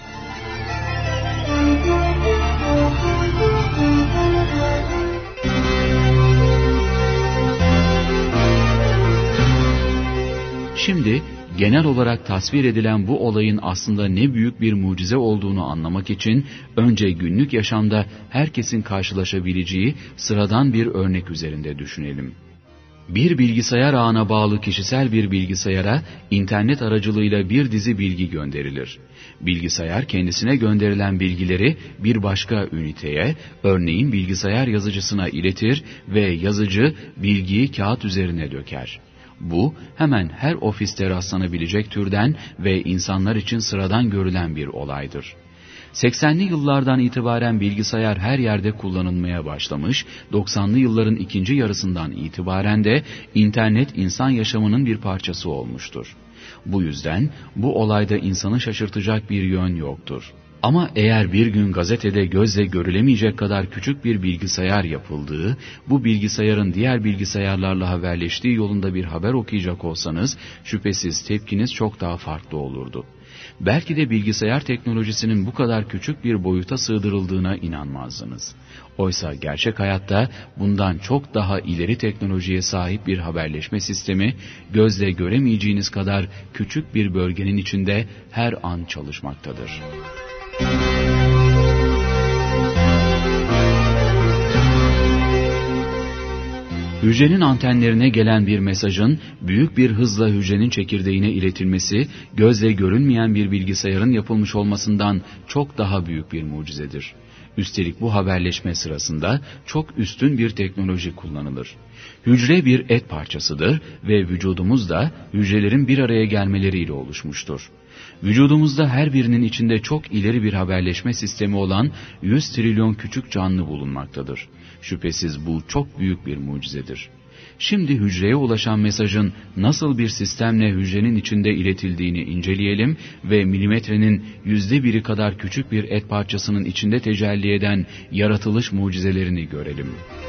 Şimdi genel olarak tasvir edilen bu olayın aslında ne büyük bir mucize olduğunu anlamak için önce günlük yaşamda herkesin karşılaşabileceği sıradan bir örnek üzerinde düşünelim. Bir bilgisayar ağına bağlı kişisel bir bilgisayara internet aracılığıyla bir dizi bilgi gönderilir. Bilgisayar kendisine gönderilen bilgileri bir başka üniteye, örneğin bilgisayar yazıcısına iletir ve yazıcı bilgiyi kağıt üzerine döker. Bu hemen her ofiste rastlanabilecek türden ve insanlar için sıradan görülen bir olaydır. seksenli yıllardan itibaren bilgisayar her yerde kullanılmaya başlamış, doksanlı yılların ikinci yarısından itibaren de internet insan yaşamının bir parçası olmuştur. Bu yüzden bu olayda insanı şaşırtacak bir yön yoktur. Ama eğer bir gün gazetede gözle görülemeyecek kadar küçük bir bilgisayar yapıldığı, bu bilgisayarın diğer bilgisayarlarla haberleştiği yolunda bir haber okuyacak olsanız, şüphesiz tepkiniz çok daha farklı olurdu. Belki de bilgisayar teknolojisinin bu kadar küçük bir boyuta sığdırıldığına inanmazdınız. Oysa gerçek hayatta bundan çok daha ileri teknolojiye sahip bir haberleşme sistemi, gözle göremeyeceğiniz kadar küçük bir bölgenin içinde her an çalışmaktadır. Hücrenin antenlerine gelen bir mesajın büyük bir hızla hücrenin çekirdeğine iletilmesi, gözle görünmeyen bir bilgisayarın yapılmış olmasından çok daha büyük bir mucizedir. Üstelik bu haberleşme sırasında çok üstün bir teknoloji kullanılır. Hücre bir et parçasıdır ve vücudumuz da hücrelerin bir araya gelmeleriyle oluşmuştur. Vücudumuzda her birinin içinde çok ileri bir haberleşme sistemi olan yüz trilyon küçük canlı bulunmaktadır. Şüphesiz bu çok büyük bir mucizedir. Şimdi hücreye ulaşan mesajın nasıl bir sistemle hücrenin içinde iletildiğini inceleyelim ve milimetrenin yüzde biri kadar küçük bir et parçasının içinde tecelli eden yaratılış mucizelerini görelim.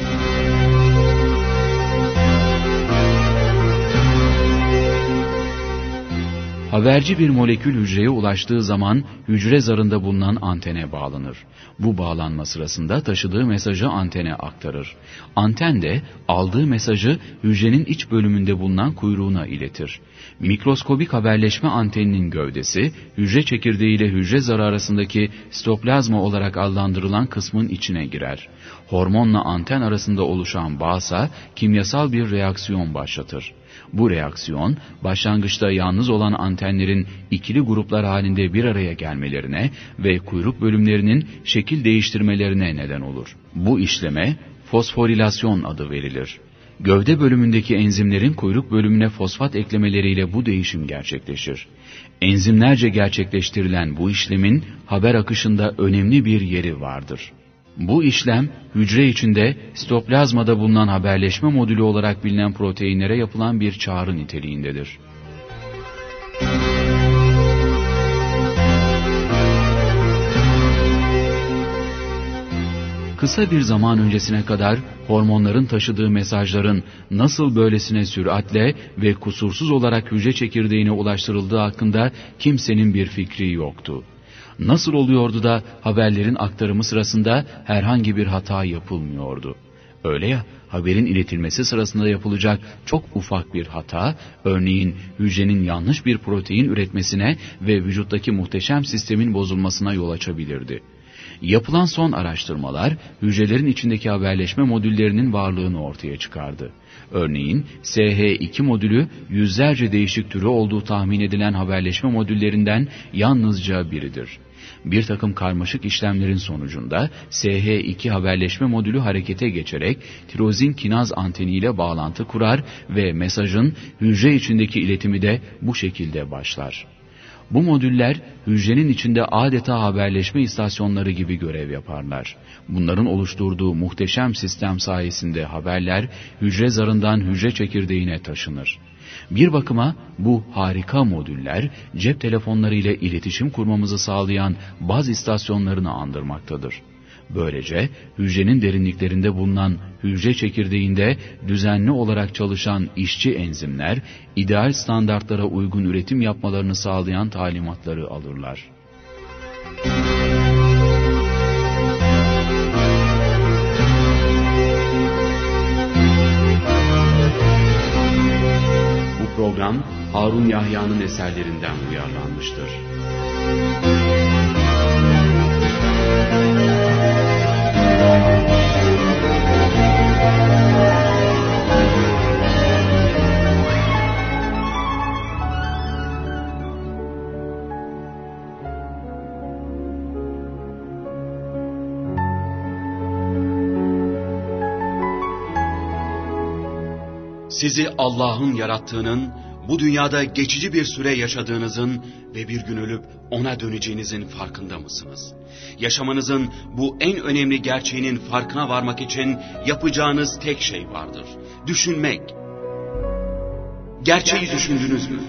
Haberci bir molekül hücreye ulaştığı zaman hücre zarında bulunan antene bağlanır. Bu bağlanma sırasında taşıdığı mesajı antene aktarır. Anten de aldığı mesajı hücrenin iç bölümünde bulunan kuyruğuna iletir. Mikroskobik haberleşme anteninin gövdesi, hücre çekirdeği ile hücre zarı arasındaki sitoplazma olarak adlandırılan kısmın içine girer. Hormonla anten arasında oluşan bağsa kimyasal bir reaksiyon başlatır. Bu reaksiyon, başlangıçta yalnız olan antenlerin ikili gruplar halinde bir araya gelmelerine ve kuyruk bölümlerinin şekil değiştirmelerine neden olur. Bu işleme fosforilasyon adı verilir. Gövde bölümündeki enzimlerin kuyruk bölümüne fosfat eklemeleriyle bu değişim gerçekleşir. Enzimlerce gerçekleştirilen bu işlemin haber akışında önemli bir yeri vardır. Bu işlem, hücre içinde sitoplazmada bulunan haberleşme modülü olarak bilinen proteinlere yapılan bir çağrı niteliğindedir. kısa bir zaman öncesine kadar hormonların taşıdığı mesajların nasıl böylesine süratle ve kusursuz olarak hücre çekirdeğine ulaştırıldığı hakkında kimsenin bir fikri yoktu. Nasıl oluyordu da haberlerin aktarımı sırasında herhangi bir hata yapılmıyordu? Öyle ya, haberin iletilmesi sırasında yapılacak çok ufak bir hata, örneğin hücrenin yanlış bir protein üretmesine ve vücuttaki muhteşem sistemin bozulmasına yol açabilirdi. Yapılan son araştırmalar, hücrelerin içindeki haberleşme modüllerinin varlığını ortaya çıkardı. Örneğin S H iki modülü yüzlerce değişik türü olduğu tahmin edilen haberleşme modüllerinden yalnızca biridir. Bir takım karmaşık işlemlerin sonucunda S H iki haberleşme modülü harekete geçerek tirozin kinaz anteniyle bağlantı kurar ve mesajın hücre içindeki iletimi de bu şekilde başlar. Bu modüller hücrenin içinde adeta haberleşme istasyonları gibi görev yaparlar. Bunların oluşturduğu muhteşem sistem sayesinde haberler hücre zarından hücre çekirdeğine taşınır. Bir bakıma bu harika modüller cep telefonları ile iletişim kurmamızı sağlayan baz istasyonlarını andırmaktadır. Böylece hücrenin derinliklerinde bulunan hücre çekirdeğinde düzenli olarak çalışan işçi enzimler, ideal standartlara uygun üretim yapmalarını sağlayan talimatları alırlar. Bu program Harun Yahya'nın eserlerinden uyarlanmıştır. Sizi Allah'ın yarattığının, bu dünyada geçici bir süre yaşadığınızın ve bir gün ölüp ona döneceğinizin farkında mısınız? Yaşamanızın bu en önemli gerçeğinin farkına varmak için yapacağınız tek şey vardır. Düşünmek. Gerçeği düşündünüz mü?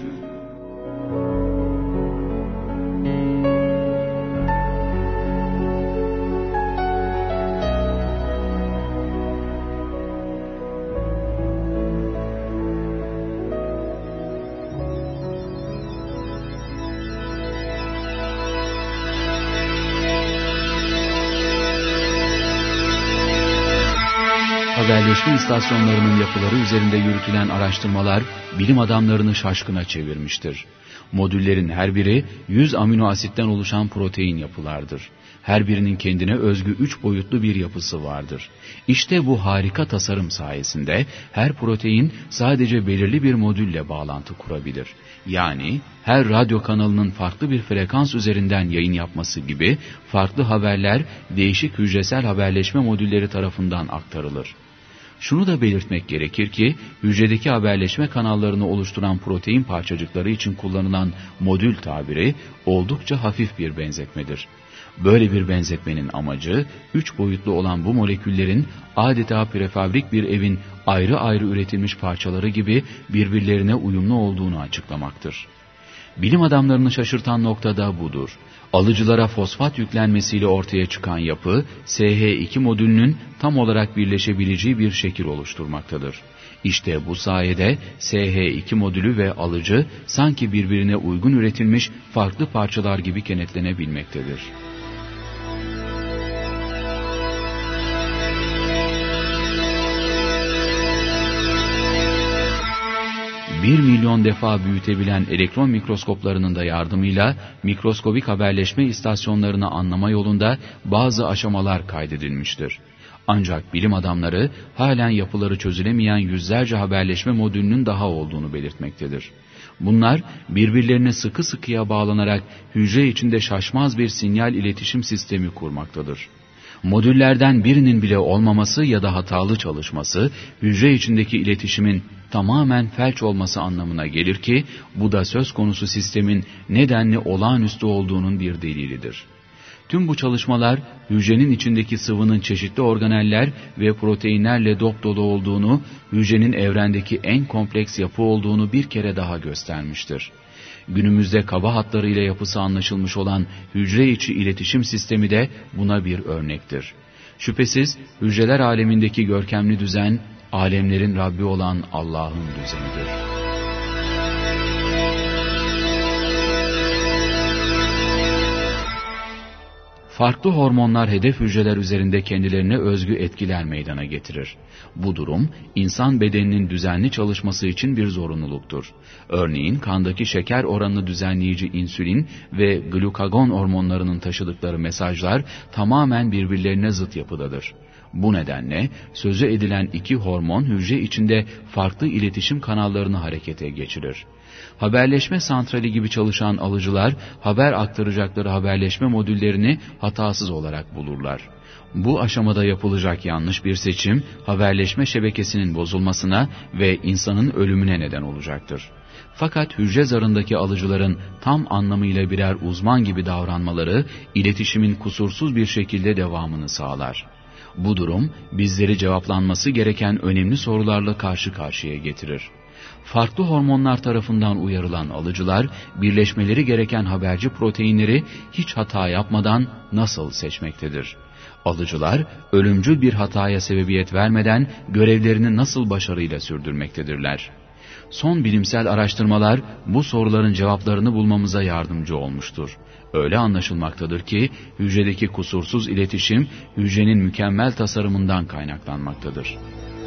Haberleşme istasyonlarının yapıları üzerinde yürütülen araştırmalar bilim adamlarını şaşkına çevirmiştir. Modüllerin her biri yüz amino asitten oluşan protein yapılardır. Her birinin kendine özgü üç boyutlu bir yapısı vardır. İşte bu harika tasarım sayesinde her protein sadece belirli bir modülle bağlantı kurabilir. Yani her radyo kanalının farklı bir frekans üzerinden yayın yapması gibi farklı haberler değişik hücresel haberleşme modülleri tarafından aktarılır. Şunu da belirtmek gerekir ki, hücredeki haberleşme kanallarını oluşturan protein parçacıkları için kullanılan modül tabiri oldukça hafif bir benzetmedir. Böyle bir benzetmenin amacı, üç boyutlu olan bu moleküllerin adeta prefabrik bir evin ayrı ayrı üretilmiş parçaları gibi birbirlerine uyumlu olduğunu açıklamaktır. Bilim adamlarını şaşırtan nokta da budur. Alıcılara fosfat yüklenmesiyle ortaya çıkan yapı, S H iki modülünün tam olarak birleşebileceği bir şekil oluşturmaktadır. İşte bu sayede S H iki modülü ve alıcı sanki birbirine uygun üretilmiş farklı parçalar gibi kenetlenebilmektedir. Bir milyon defa büyütebilen elektron mikroskoplarının da yardımıyla mikroskobik haberleşme istasyonlarını anlama yolunda bazı aşamalar kaydedilmiştir. Ancak bilim adamları halen yapıları çözülemeyen yüzlerce haberleşme modülünün daha olduğunu belirtmektedir. Bunlar birbirlerine sıkı sıkıya bağlanarak hücre içinde şaşmaz bir sinyal iletişim sistemi kurmaktadır. Modüllerden birinin bile olmaması ya da hatalı çalışması, hücre içindeki iletişimin tamamen felç olması anlamına gelir ki, bu da söz konusu sistemin nedenli olağanüstü olduğunun bir delilidir. Tüm bu çalışmalar, hücrenin içindeki sıvının çeşitli organeller ve proteinlerle dopdolu olduğunu, hücrenin evrendeki en kompleks yapı olduğunu bir kere daha göstermiştir. Günümüzde kaba hatlarıyla yapısı anlaşılmış olan hücre içi iletişim sistemi de buna bir örnektir. Şüphesiz hücreler alemindeki görkemli düzen, alemlerin Rabbi olan Allah'ın düzenidir. Farklı hormonlar hedef hücreler üzerinde kendilerine özgü etkiler meydana getirir. Bu durum, insan bedeninin düzenli çalışması için bir zorunluluktur. Örneğin kandaki şeker oranını düzenleyici insülin ve glukagon hormonlarının taşıdıkları mesajlar tamamen birbirlerine zıt yapıdadır. Bu nedenle sözü edilen iki hormon hücre içinde farklı iletişim kanallarını harekete geçirir. Haberleşme santrali gibi çalışan alıcılar, haber aktaracakları haberleşme modüllerini hatasız olarak bulurlar. Bu aşamada yapılacak yanlış bir seçim, haberleşme şebekesinin bozulmasına ve insanın ölümüne neden olacaktır. Fakat hücre zarındaki alıcıların tam anlamıyla birer uzman gibi davranmaları, iletişimin kusursuz bir şekilde devamını sağlar. Bu durum, bizleri cevaplanması gereken önemli sorularla karşı karşıya getirir. Farklı hormonlar tarafından uyarılan alıcılar, birleşmeleri gereken haberci proteinleri hiç hata yapmadan nasıl seçmektedir? Alıcılar, ölümcül bir hataya sebebiyet vermeden görevlerini nasıl başarıyla sürdürmektedirler? Son bilimsel araştırmalar bu soruların cevaplarını bulmamıza yardımcı olmuştur. Öyle anlaşılmaktadır ki hücredeki kusursuz iletişim hücrenin mükemmel tasarımından kaynaklanmaktadır.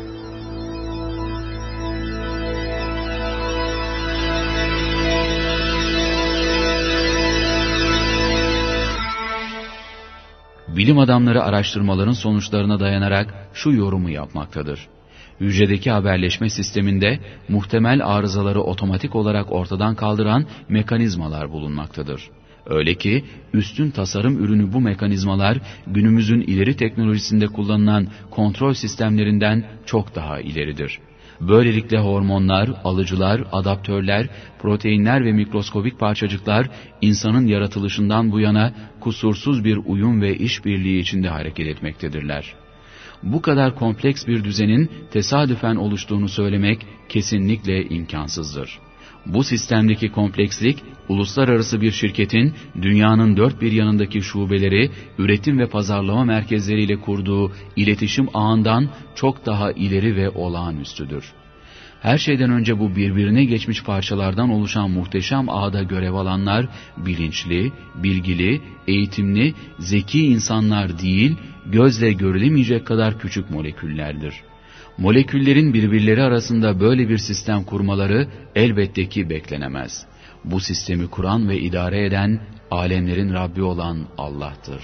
Bilim adamları araştırmaların sonuçlarına dayanarak şu yorumu yapmaktadır. Hücredeki haberleşme sisteminde muhtemel arızaları otomatik olarak ortadan kaldıran mekanizmalar bulunmaktadır. Öyle ki üstün tasarım ürünü bu mekanizmalar günümüzün ileri teknolojisinde kullanılan kontrol sistemlerinden çok daha ileridir. Böylelikle hormonlar, alıcılar, adaptörler, proteinler ve mikroskobik parçacıklar insanın yaratılışından bu yana kusursuz bir uyum ve işbirliği içinde hareket etmektedirler. Bu kadar kompleks bir düzenin tesadüfen oluştuğunu söylemek kesinlikle imkansızdır. Bu sistemdeki komplekslik, uluslararası bir şirketin dünyanın dört bir yanındaki şubeleri, üretim ve pazarlama merkezleriyle kurduğu iletişim ağından çok daha ileri ve olağanüstüdür. Her şeyden önce bu birbirine geçmiş parçalardan oluşan muhteşem ağda görev alanlar, bilinçli, bilgili, eğitimli, zeki insanlar değil, gözle görülemeyecek kadar küçük moleküllerdir. Moleküllerin birbirleri arasında böyle bir sistem kurmaları elbette ki beklenemez. Bu sistemi kuran ve idare eden, alemlerin Rabbi olan Allah'tır.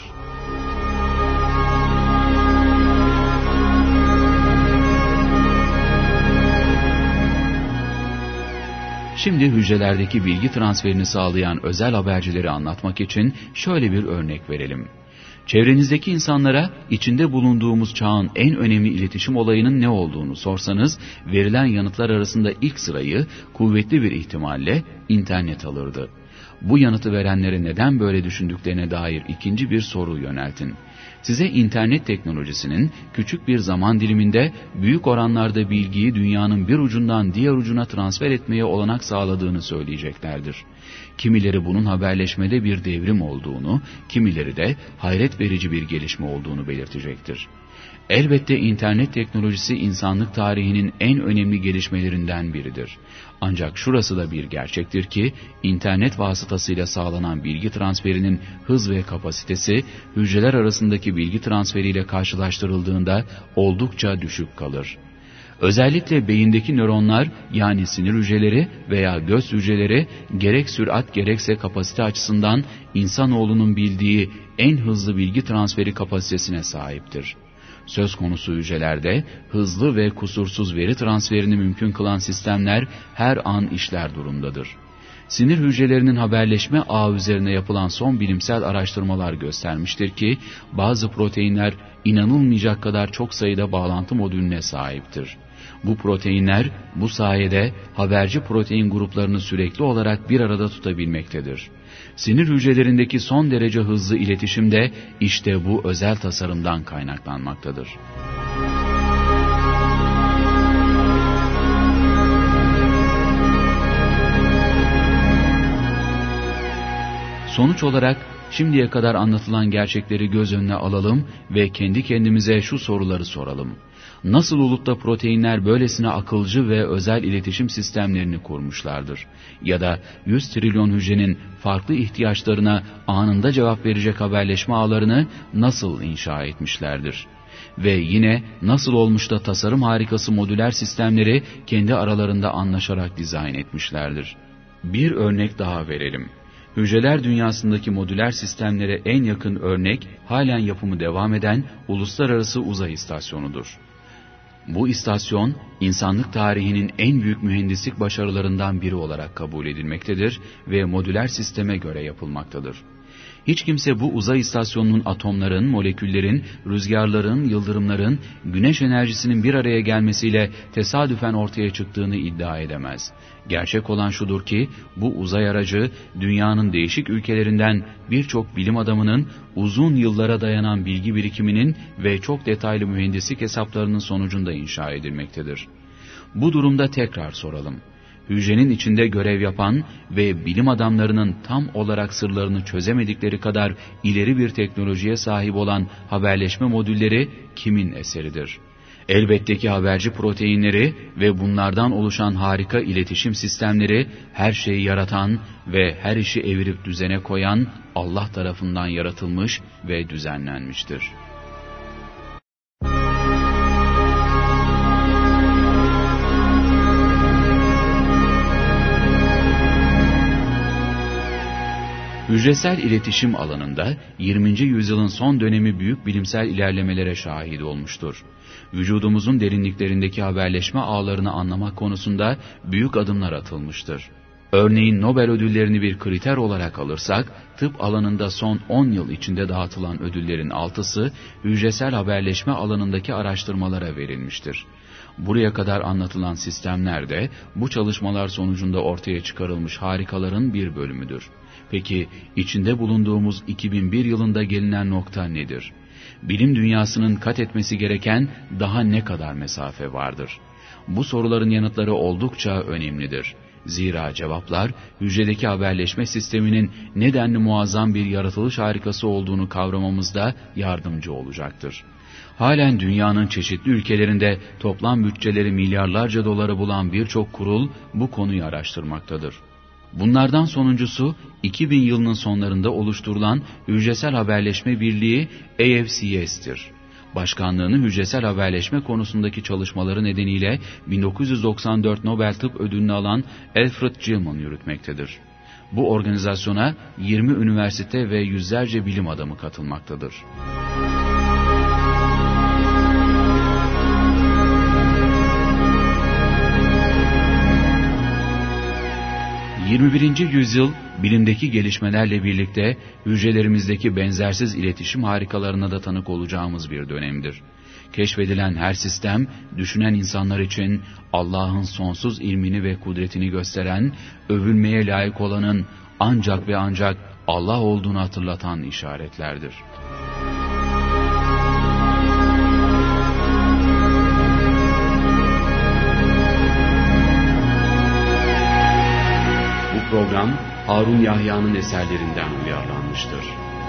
Şimdi hücrelerdeki bilgi transferini sağlayan özel habercileri anlatmak için şöyle bir örnek verelim. Çevrenizdeki insanlara içinde bulunduğumuz çağın en önemli iletişim olayının ne olduğunu sorsanız, verilen yanıtlar arasında ilk sırayı kuvvetli bir ihtimalle internet alırdı. Bu yanıtı verenlere neden böyle düşündüklerine dair ikinci bir soru yöneltin. Size internet teknolojisinin küçük bir zaman diliminde büyük oranlarda bilgiyi dünyanın bir ucundan diğer ucuna transfer etmeye olanak sağladığını söyleyeceklerdir. Kimileri bunun haberleşmede bir devrim olduğunu, kimileri de hayret verici bir gelişme olduğunu belirtecektir. Elbette internet teknolojisi insanlık tarihinin en önemli gelişmelerinden biridir. Ancak şurası da bir gerçektir ki, internet vasıtasıyla sağlanan bilgi transferinin hız ve kapasitesi, hücreler arasındaki bilgi transferiyle karşılaştırıldığında oldukça düşük kalır. Özellikle beyindeki nöronlar, yani sinir hücreleri veya göz hücreleri gerek sürat gerekse kapasite açısından insanoğlunun bildiği en hızlı bilgi transferi kapasitesine sahiptir. Söz konusu hücrelerde hızlı ve kusursuz veri transferini mümkün kılan sistemler her an işler durumdadır. Sinir hücrelerinin haberleşme ağı üzerine yapılan son bilimsel araştırmalar göstermiştir ki, bazı proteinler inanılmayacak kadar çok sayıda bağlantı modülüne sahiptir. Bu proteinler bu sayede haberci protein gruplarını sürekli olarak bir arada tutabilmektedir. Sinir hücrelerindeki son derece hızlı iletişim de işte bu özel tasarımdan kaynaklanmaktadır. Sonuç olarak şimdiye kadar anlatılan gerçekleri göz önüne alalım ve kendi kendimize şu soruları soralım. Nasıl olup da proteinler böylesine akılcı ve özel iletişim sistemlerini kurmuşlardır? Ya da yüz trilyon hücrenin farklı ihtiyaçlarına anında cevap verecek haberleşme ağlarını nasıl inşa etmişlerdir? Ve yine nasıl olmuş da tasarım harikası modüler sistemleri kendi aralarında anlaşarak dizayn etmişlerdir? Bir örnek daha verelim. Hücreler dünyasındaki modüler sistemlere en yakın örnek, halen yapımı devam eden Uluslararası Uzay İstasyonu'dur. Bu istasyon, insanlık tarihinin en büyük mühendislik başarılarından biri olarak kabul edilmektedir ve modüler sisteme göre yapılmaktadır. Hiç kimse bu uzay istasyonunun atomların, moleküllerin, rüzgarların, yıldırımların, güneş enerjisinin bir araya gelmesiyle tesadüfen ortaya çıktığını iddia edemez. Gerçek olan şudur ki, bu uzay aracı, dünyanın değişik ülkelerinden birçok bilim adamının uzun yıllara dayanan bilgi birikiminin ve çok detaylı mühendislik hesaplarının sonucunda inşa edilmektedir. Bu durumda tekrar soralım. Hücrenin içinde görev yapan ve bilim adamlarının tam olarak sırlarını çözemedikleri kadar ileri bir teknolojiye sahip olan haberleşme modülleri kimin eseridir? Elbette ki haberci proteinleri ve bunlardan oluşan harika iletişim sistemleri her şeyi yaratan ve her işi evirip düzene koyan Allah tarafından yaratılmış ve düzenlenmiştir. Hücresel iletişim alanında yirminci yüzyılın son dönemi büyük bilimsel ilerlemelere şahit olmuştur. Vücudumuzun derinliklerindeki haberleşme ağlarını anlamak konusunda büyük adımlar atılmıştır. Örneğin Nobel ödüllerini bir kriter olarak alırsak, tıp alanında son on yıl içinde dağıtılan ödüllerin altısı hücresel haberleşme alanındaki araştırmalara verilmiştir. Buraya kadar anlatılan sistemler de bu çalışmalar sonucunda ortaya çıkarılmış harikaların bir bölümüdür. Peki içinde bulunduğumuz iki bin bir yılında gelinen nokta nedir? Bilim dünyasının kat etmesi gereken daha ne kadar mesafe vardır? Bu soruların yanıtları oldukça önemlidir. Zira cevaplar hücredeki haberleşme sisteminin nedenli muazzam bir yaratılış harikası olduğunu kavramamızda yardımcı olacaktır. Halen dünyanın çeşitli ülkelerinde toplam bütçeleri milyarlarca doları bulan birçok kurul bu konuyu araştırmaktadır. Bunlardan sonuncusu iki bin yılının sonlarında oluşturulan Hücresel Haberleşme Birliği A F C S'tir. Başkanlığını hücresel haberleşme konusundaki çalışmaları nedeniyle bin dokuz yüz doksan dört Nobel Tıp Ödülünü alan Alfred Gilman yürütmektedir. Bu organizasyona yirmi üniversite ve yüzlerce bilim adamı katılmaktadır. yirmi birinci yüzyıl bilimdeki gelişmelerle birlikte hücrelerimizdeki benzersiz iletişim harikalarına da tanık olacağımız bir dönemdir. Keşfedilen her sistem, düşünen insanlar için Allah'ın sonsuz ilmini ve kudretini gösteren, övülmeye layık olanın ancak ve ancak Allah olduğunu hatırlatan işaretlerdir. Bu program Harun Yahya'nın eserlerinden uyarlanmıştır.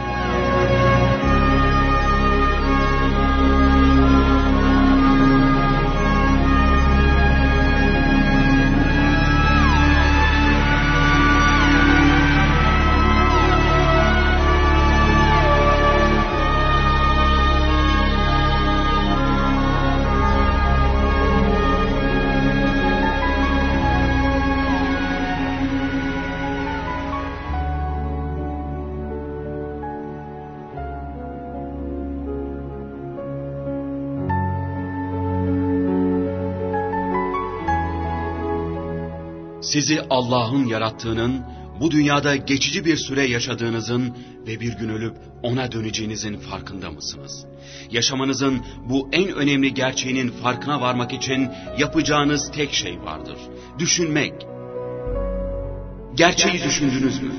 Sizi Allah'ın yarattığının, bu dünyada geçici bir süre yaşadığınızın ve bir gün ölüp ona döneceğinizin farkında mısınız? Yaşamanızın bu en önemli gerçeğinin farkına varmak için yapacağınız tek şey vardır. Düşünmek. Gerçeği düşündünüz mü?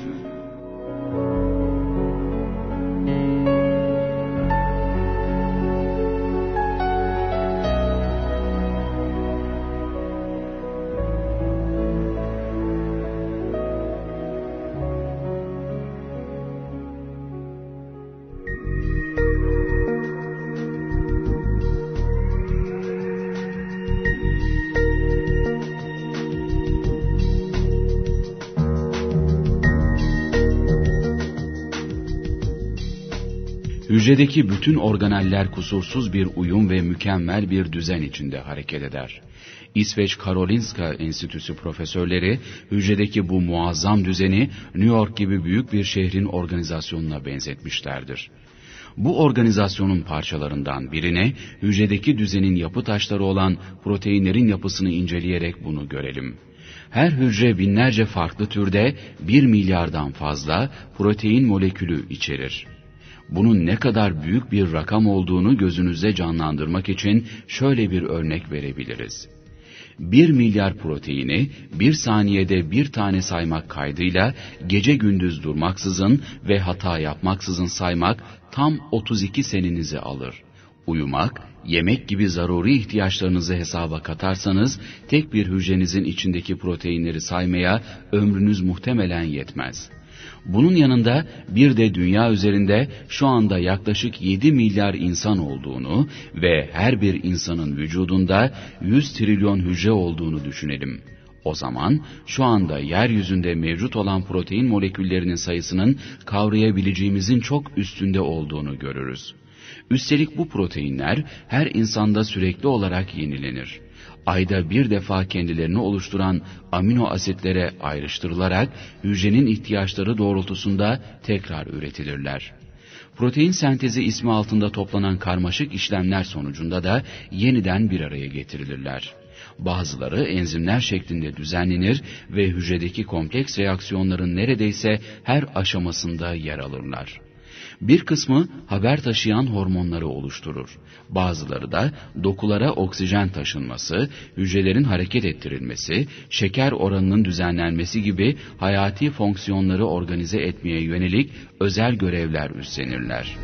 Hücredeki bütün organeller kusursuz bir uyum ve mükemmel bir düzen içinde hareket eder. İsveç Karolinska Enstitüsü profesörleri hücredeki bu muazzam düzeni New York gibi büyük bir şehrin organizasyonuna benzetmişlerdir. Bu organizasyonun parçalarından birine hücredeki düzenin yapı taşları olan proteinlerin yapısını inceleyerek bunu görelim. Her hücre binlerce farklı türde bir milyardan fazla protein molekülü içerir. Bunun ne kadar büyük bir rakam olduğunu gözünüzde canlandırmak için şöyle bir örnek verebiliriz. Bir milyar proteini bir saniyede bir tane saymak kaydıyla gece gündüz durmaksızın ve hata yapmaksızın saymak tam otuz iki senenizi alır. Uyumak, yemek gibi zaruri ihtiyaçlarınızı hesaba katarsanız tek bir hücrenizin içindeki proteinleri saymaya ömrünüz muhtemelen yetmez. Bunun yanında bir de dünya üzerinde şu anda yaklaşık yedi milyar insan olduğunu ve her bir insanın vücudunda yüz trilyon hücre olduğunu düşünelim. O zaman şu anda yeryüzünde mevcut olan protein moleküllerinin sayısının kavrayabileceğimizin çok üstünde olduğunu görürüz. Üstelik bu proteinler her insanda sürekli olarak yenilenir. Ayda bir defa kendilerini oluşturan amino asitlere ayrıştırılarak hücrenin ihtiyaçları doğrultusunda tekrar üretilirler. Protein sentezi ismi altında toplanan karmaşık işlemler sonucunda da yeniden bir araya getirilirler. Bazıları enzimler şeklinde düzenlenir ve hücredeki kompleks reaksiyonların neredeyse her aşamasında yer alırlar. Bir kısmı haber taşıyan hormonları oluşturur. Bazıları da dokulara oksijen taşınması, hücrelerin hareket ettirilmesi, şeker oranının düzenlenmesi gibi hayati fonksiyonları organize etmeye yönelik özel görevler üstlenirler.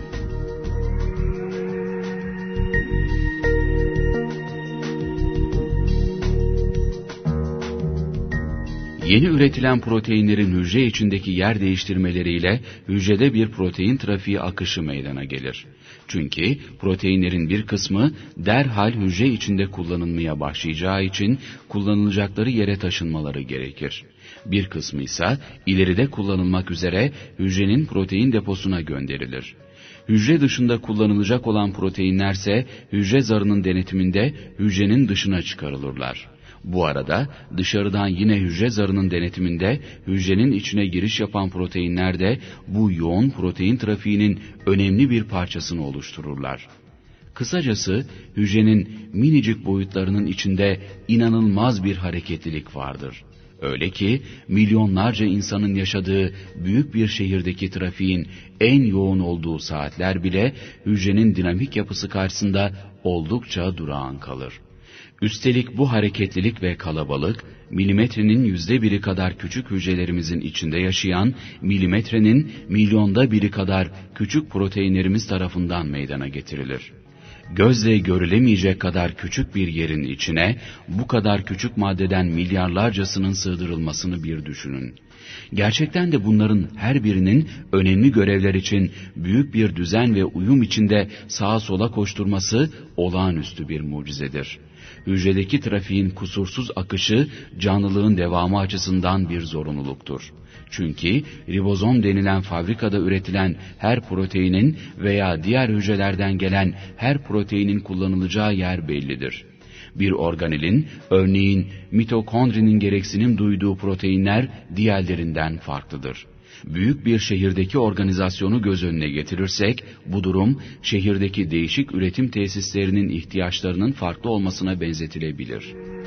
Yeni üretilen proteinlerin hücre içindeki yer değiştirmeleriyle hücrede bir protein trafiği akışı meydana gelir. Çünkü proteinlerin bir kısmı derhal hücre içinde kullanılmaya başlayacağı için kullanılacakları yere taşınmaları gerekir. Bir kısmı ise ileride kullanılmak üzere hücrenin protein deposuna gönderilir. Hücre dışında kullanılacak olan proteinlerse hücre zarının denetiminde hücrenin dışına çıkarılırlar. Bu arada dışarıdan yine hücre zarının denetiminde hücrenin içine giriş yapan proteinler de bu yoğun protein trafiğinin önemli bir parçasını oluştururlar. Kısacası hücrenin minicik boyutlarının içinde inanılmaz bir hareketlilik vardır. Öyle ki milyonlarca insanın yaşadığı büyük bir şehirdeki trafiğin en yoğun olduğu saatler bile hücrenin dinamik yapısı karşısında oldukça durağan kalır. Üstelik bu hareketlilik ve kalabalık, milimetrenin yüzde biri kadar küçük hücrelerimizin içinde yaşayan, milimetrenin milyonda biri kadar küçük proteinlerimiz tarafından meydana getirilir. Gözle görülemeyecek kadar küçük bir yerin içine, bu kadar küçük maddeden milyarlarcasının sığdırılmasını bir düşünün. Gerçekten de bunların her birinin önemli görevler için büyük bir düzen ve uyum içinde sağa sola koşturması olağanüstü bir mucizedir. Hücredeki trafiğin kusursuz akışı canlılığın devamı açısından bir zorunluluktur. Çünkü ribozom denilen fabrikada üretilen her proteinin veya diğer hücrelerden gelen her proteinin kullanılacağı yer bellidir. Bir organelin, örneğin mitokondrinin gereksinim duyduğu proteinler diğerlerinden farklıdır. Büyük bir şehirdeki organizasyonu göz önüne getirirsek, bu durum şehirdeki değişik üretim tesislerinin ihtiyaçlarının farklı olmasına benzetilebilir.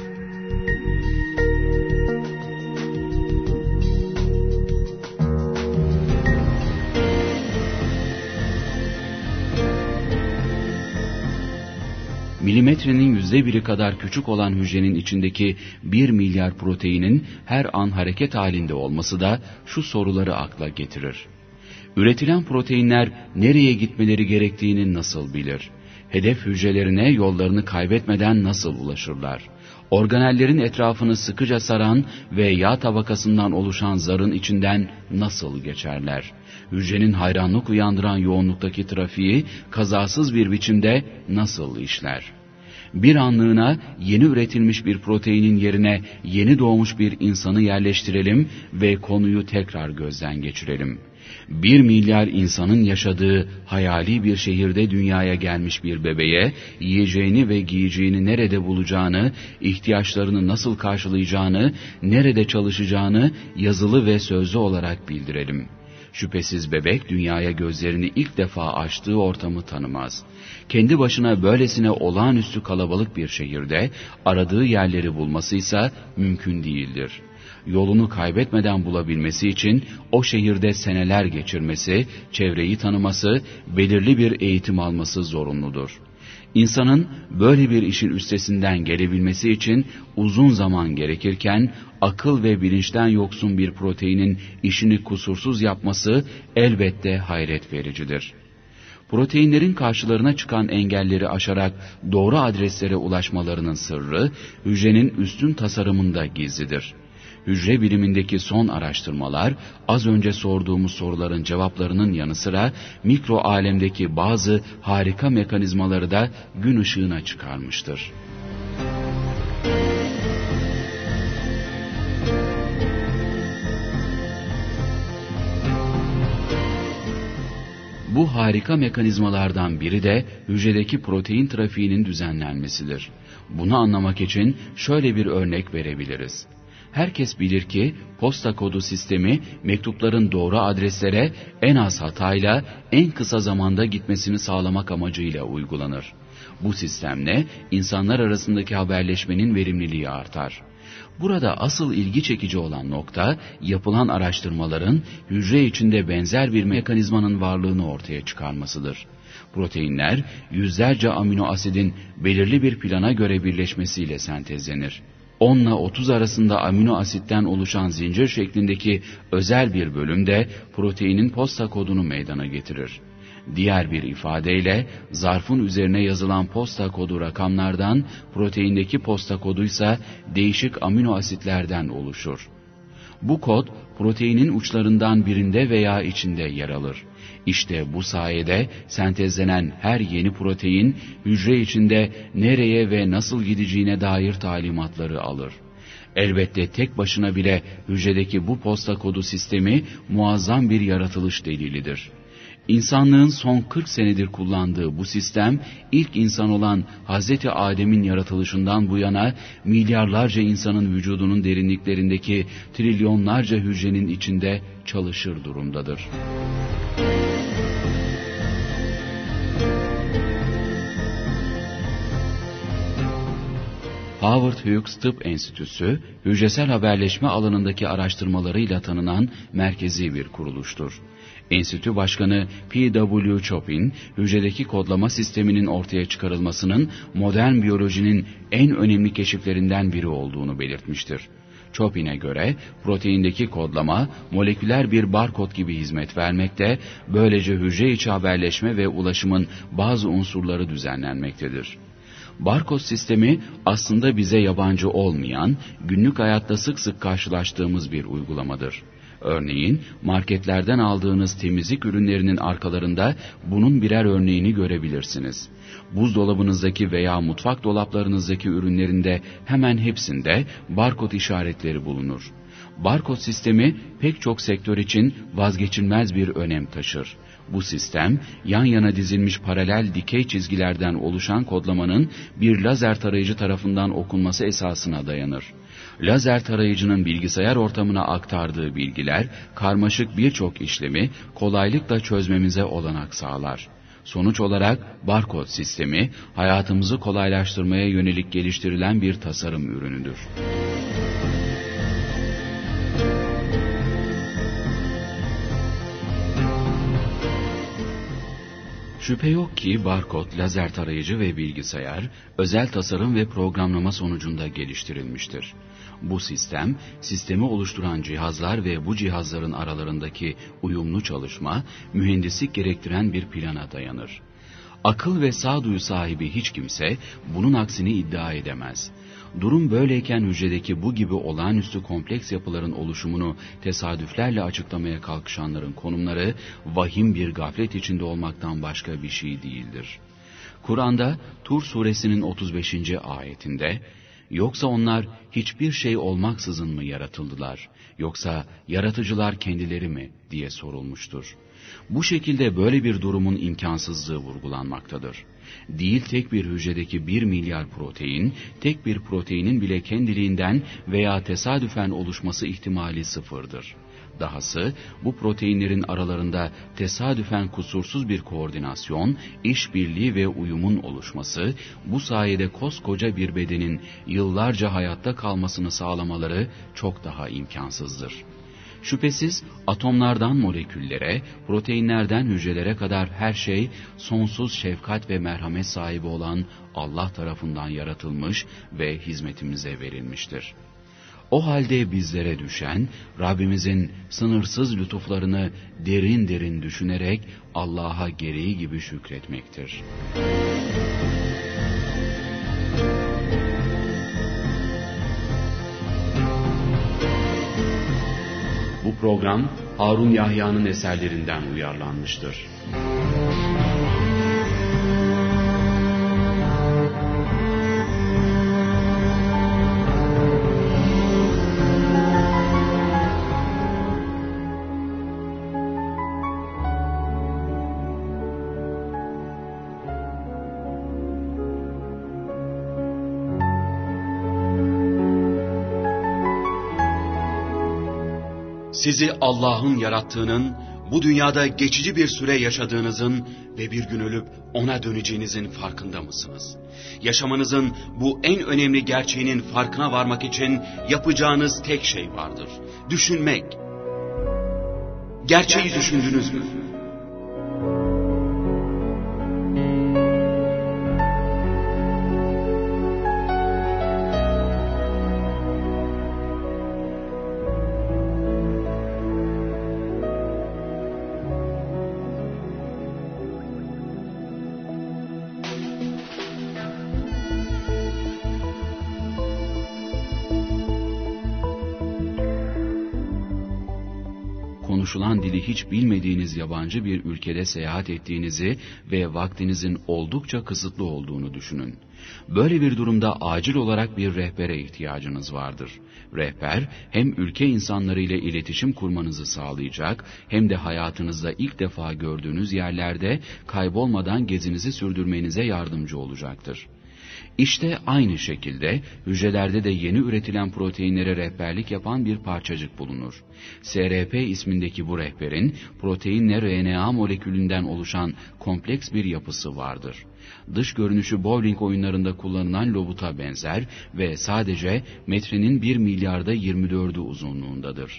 Milimetrenin yüzde biri kadar küçük olan hücrenin içindeki bir milyar proteinin her an hareket halinde olması da şu soruları akla getirir. Üretilen proteinler nereye gitmeleri gerektiğini nasıl bilir? Hedef hücrelerine yollarını kaybetmeden nasıl ulaşırlar? Organellerin etrafını sıkıca saran ve yağ tabakasından oluşan zarın içinden nasıl geçerler? Hücrenin hayranlık uyandıran yoğunluktaki trafiği kazasız bir biçimde nasıl işler? Bir anlığına yeni üretilmiş bir proteinin yerine yeni doğmuş bir insanı yerleştirelim ve konuyu tekrar gözden geçirelim. Bir milyar insanın yaşadığı hayali bir şehirde dünyaya gelmiş bir bebeğe yiyeceğini ve giyeceğini nerede bulacağını, ihtiyaçlarını nasıl karşılayacağını, nerede çalışacağını yazılı ve sözlü olarak bildirelim. Şüphesiz bebek dünyaya gözlerini ilk defa açtığı ortamı tanımaz. Kendi başına böylesine olağanüstü kalabalık bir şehirde aradığı yerleri bulmasıysa mümkün değildir. Yolunu kaybetmeden bulabilmesi için o şehirde seneler geçirmesi, çevreyi tanıması, belirli bir eğitim alması zorunludur. İnsanın böyle bir işin üstesinden gelebilmesi için uzun zaman gerekirken, akıl ve bilinçten yoksun bir proteinin işini kusursuz yapması elbette hayret vericidir. Proteinlerin karşılarına çıkan engelleri aşarak doğru adreslere ulaşmalarının sırrı, hücrenin üstün tasarımında gizlidir. Hücre bilimindeki son araştırmalar, az önce sorduğumuz soruların cevaplarının yanı sıra mikro alemdeki bazı harika mekanizmaları da gün ışığına çıkarmıştır. Bu harika mekanizmalardan biri de hücredeki protein trafiğinin düzenlenmesidir. Bunu anlamak için şöyle bir örnek verebiliriz. Herkes bilir ki posta kodu sistemi mektupların doğru adreslere en az hatayla en kısa zamanda gitmesini sağlamak amacıyla uygulanır. Bu sistemle insanlar arasındaki haberleşmenin verimliliği artar. Burada asıl ilgi çekici olan nokta, yapılan araştırmaların hücre içinde benzer bir mekanizmanın varlığını ortaya çıkarmasıdır. Proteinler, yüzlerce amino asidin belirli bir plana göre birleşmesiyle sentezlenir. on ile otuz arasında amino asitten oluşan zincir şeklindeki özel bir bölüm de proteinin posta kodunu meydana getirir. Diğer bir ifadeyle zarfın üzerine yazılan posta kodu rakamlardan, proteindeki posta koduysa değişik amino asitlerden oluşur. Bu kod proteinin uçlarından birinde veya içinde yer alır. İşte bu sayede sentezlenen her yeni protein hücre içinde nereye ve nasıl gideceğine dair talimatları alır. Elbette tek başına bile hücredeki bu posta kodu sistemi muazzam bir yaratılış delilidir. İnsanlığın son kırk senedir kullandığı bu sistem, ilk insan olan Hazreti Adem'in yaratılışından bu yana milyarlarca insanın vücudunun derinliklerindeki trilyonlarca hücrenin içinde çalışır durumdadır. Howard Hughes Tıp Enstitüsü, hücresel haberleşme alanındaki araştırmalarıyla tanınan merkezi bir kuruluştur. Enstitü Başkanı P W Chopin, hücredeki kodlama sisteminin ortaya çıkarılmasının modern biyolojinin en önemli keşiflerinden biri olduğunu belirtmiştir. Chopin'e göre proteindeki kodlama moleküler bir barkod gibi hizmet vermekte, böylece hücre içi haberleşme ve ulaşımın bazı unsurları düzenlenmektedir. Barkod sistemi aslında bize yabancı olmayan, günlük hayatta sık sık karşılaştığımız bir uygulamadır. Örneğin marketlerden aldığınız temizlik ürünlerinin arkalarında bunun birer örneğini görebilirsiniz. Buzdolabınızdaki veya mutfak dolaplarınızdaki ürünlerinde hemen hepsinde barkod işaretleri bulunur. Barkod sistemi pek çok sektör için vazgeçilmez bir önem taşır. Bu sistem, yan yana dizilmiş paralel dikey çizgilerden oluşan kodlamanın bir lazer tarayıcı tarafından okunması esasına dayanır. Lazer tarayıcının bilgisayar ortamına aktardığı bilgiler, karmaşık birçok işlemi kolaylıkla çözmemize olanak sağlar. Sonuç olarak barkod sistemi, hayatımızı kolaylaştırmaya yönelik geliştirilen bir tasarım ürünüdür. Şüphe yok ki barkod, lazer tarayıcı ve bilgisayar, özel tasarım ve programlama sonucunda geliştirilmiştir. Bu sistem, sistemi oluşturan cihazlar ve bu cihazların aralarındaki uyumlu çalışma, mühendislik gerektiren bir plana dayanır. Akıl ve sağduyu sahibi hiç kimse bunun aksini iddia edemez. Durum böyleyken hücredeki bu gibi olağanüstü kompleks yapıların oluşumunu tesadüflerle açıklamaya kalkışanların konumları vahim bir gaflet içinde olmaktan başka bir şey değildir. Kur'an'da Tur suresinin otuz beşinci ayetinde, "Yoksa onlar hiçbir şey olmaksızın mı yaratıldılar? Yoksa yaratıcılar kendileri mi?" diye sorulmuştur. Bu şekilde böyle bir durumun imkansızlığı vurgulanmaktadır. Değil tek bir hücredeki bir milyar protein, tek bir proteinin bile kendiliğinden veya tesadüfen oluşması ihtimali sıfırdır. Dahası bu proteinlerin aralarında tesadüfen kusursuz bir koordinasyon, işbirliği ve uyumun oluşması, bu sayede koskoca bir bedenin yıllarca hayatta kalmasını sağlamaları çok daha imkansızdır. Şüphesiz atomlardan moleküllere, proteinlerden hücrelere kadar her şey sonsuz şefkat ve merhamet sahibi olan Allah tarafından yaratılmış ve hizmetimize verilmiştir. O halde bizlere düşen, Rabbimizin sınırsız lütuflarını derin derin düşünerek Allah'a gereği gibi şükretmektir. Bu program Harun Yahya'nın eserlerinden uyarlanmıştır. Sizi Allah'ın yarattığının, bu dünyada geçici bir süre yaşadığınızın ve bir gün ölüp ona döneceğinizin farkında mısınız? Yaşamanızın bu en önemli gerçeğinin farkına varmak için yapacağınız tek şey vardır. Düşünmek. Gerçeği düşündünüz mü? Konuşulan dili hiç bilmediğiniz yabancı bir ülkede seyahat ettiğinizi ve vaktinizin oldukça kısıtlı olduğunu düşünün. Böyle bir durumda acil olarak bir rehbere ihtiyacınız vardır. Rehber hem ülke insanları ile iletişim kurmanızı sağlayacak hem de hayatınızda ilk defa gördüğünüz yerlerde kaybolmadan gezinizi sürdürmenize yardımcı olacaktır. İşte aynı şekilde hücrelerde de yeni üretilen proteinlere rehberlik yapan bir parçacık bulunur. S R P ismindeki bu rehberin proteinle R N A molekülünden oluşan kompleks bir yapısı vardır. Dış görünüşü bowling oyunlarında kullanılan lobuta benzer ve sadece metrenin bir milyarda yirmi dördü uzunluğundadır.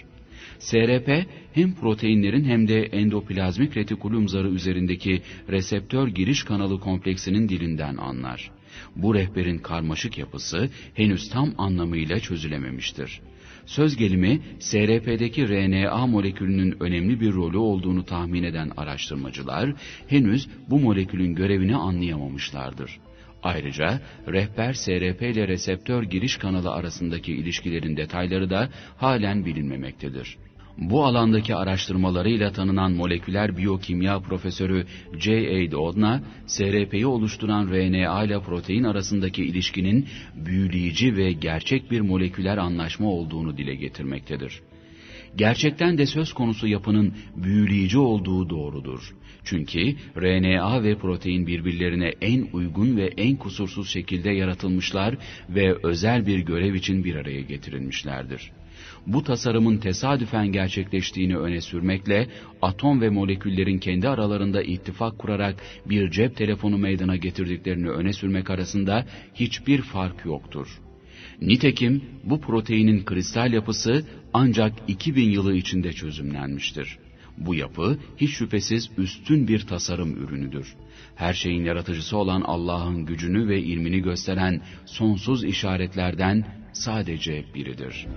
S R P hem proteinlerin hem de endoplazmik retikulum zarı üzerindeki reseptör giriş kanalı kompleksinin dilinden anlar. Bu rehberin karmaşık yapısı henüz tam anlamıyla çözülememiştir. Söz gelimi S R P'deki R N A molekülünün önemli bir rolü olduğunu tahmin eden araştırmacılar henüz bu molekülün görevini anlayamamışlardır. Ayrıca rehber S R P ile reseptör giriş kanalı arasındaki ilişkilerin detayları da halen bilinmemektedir. Bu alandaki araştırmalarıyla tanınan moleküler biyokimya profesörü J A Doudna, S R P'yi oluşturan R N A ile protein arasındaki ilişkinin büyüleyici ve gerçek bir moleküler anlaşma olduğunu dile getirmektedir. Gerçekten de söz konusu yapının büyüleyici olduğu doğrudur. Çünkü R N A ve protein birbirlerine en uygun ve en kusursuz şekilde yaratılmışlar ve özel bir görev için bir araya getirilmişlerdir. Bu tasarımın tesadüfen gerçekleştiğini öne sürmekle atom ve moleküllerin kendi aralarında ittifak kurarak bir cep telefonu meydana getirdiklerini öne sürmek arasında hiçbir fark yoktur. Nitekim bu proteinin kristal yapısı ancak iki bin yılı içinde çözümlenmiştir. Bu yapı hiç şüphesiz üstün bir tasarım ürünüdür. Her şeyin yaratıcısı olan Allah'ın gücünü ve ilmini gösteren sonsuz işaretlerden sadece biridir.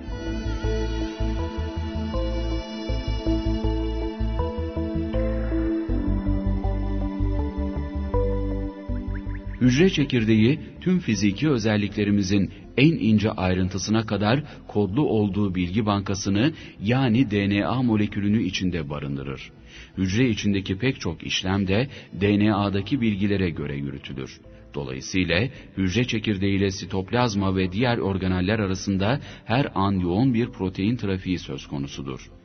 Hücre çekirdeği tüm fiziki özelliklerimizin en ince ayrıntısına kadar kodlu olduğu bilgi bankasını yani D N A molekülünü içinde barındırır. Hücre içindeki pek çok işlem de D N A'daki bilgilere göre yürütülür. Dolayısıyla hücre çekirdeğiyle sitoplazma ve diğer organeller arasında her an yoğun bir protein trafiği söz konusudur.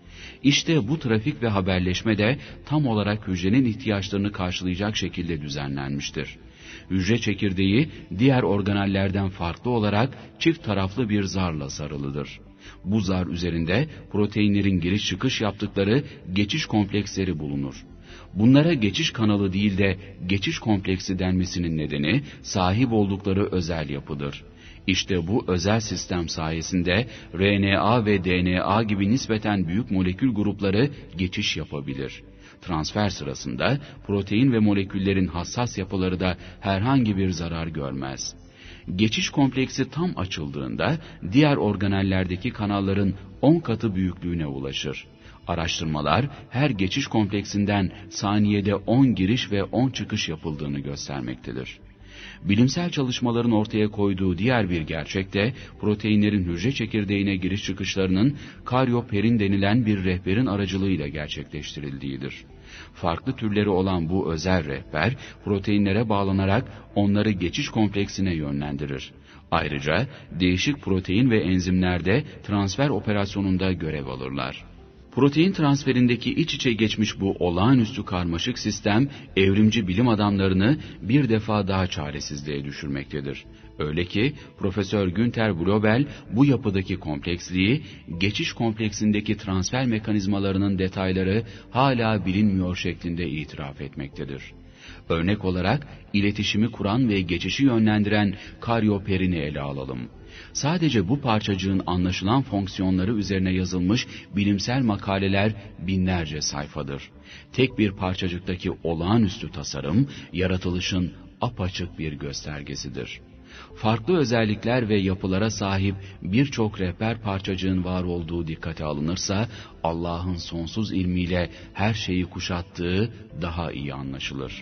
İşte bu trafik ve haberleşme de tam olarak hücrenin ihtiyaçlarını karşılayacak şekilde düzenlenmiştir. Hücre çekirdeği diğer organellerden farklı olarak çift taraflı bir zarla sarılıdır. Bu zar üzerinde proteinlerin giriş çıkış yaptıkları geçiş kompleksleri bulunur. Bunlara geçiş kanalı değil de geçiş kompleksi denmesinin nedeni sahip oldukları özel yapıdır. İşte bu özel sistem sayesinde R N A ve D N A gibi nispeten büyük molekül grupları geçiş yapabilir. Transfer sırasında protein ve moleküllerin hassas yapıları da herhangi bir zarar görmez. Geçiş kompleksi tam açıldığında diğer organellerdeki kanalların on katı büyüklüğüne ulaşır. Araştırmalar her geçiş kompleksinden saniyede on giriş ve on çıkış yapıldığını göstermektedir. Bilimsel çalışmaların ortaya koyduğu diğer bir gerçek de proteinlerin hücre çekirdeğine giriş çıkışlarının karyoperin denilen bir rehberin aracılığıyla gerçekleştirildiğidir. Farklı türleri olan bu özel rehber proteinlere bağlanarak onları geçiş kompleksine yönlendirir. Ayrıca değişik protein ve enzimlerde transfer operasyonunda görev alırlar. Protein transferindeki iç içe geçmiş bu olağanüstü karmaşık sistem, evrimci bilim adamlarını bir defa daha çaresizliğe düşürmektedir. Öyle ki Profesör Günter Blobel bu yapıdaki kompleksliği, geçiş kompleksindeki transfer mekanizmalarının detayları hala bilinmiyor şeklinde itiraf etmektedir. Örnek olarak iletişimi kuran ve geçişi yönlendiren karyoperini ele alalım. Sadece bu parçacığın anlaşılan fonksiyonları üzerine yazılmış bilimsel makaleler binlerce sayfadır. Tek bir parçacıktaki olağanüstü tasarım, yaratılışın apaçık bir göstergesidir. Farklı özellikler ve yapılara sahip birçok rehber parçacığın var olduğu dikkate alınırsa, Allah'ın sonsuz ilmiyle her şeyi kuşattığı daha iyi anlaşılır.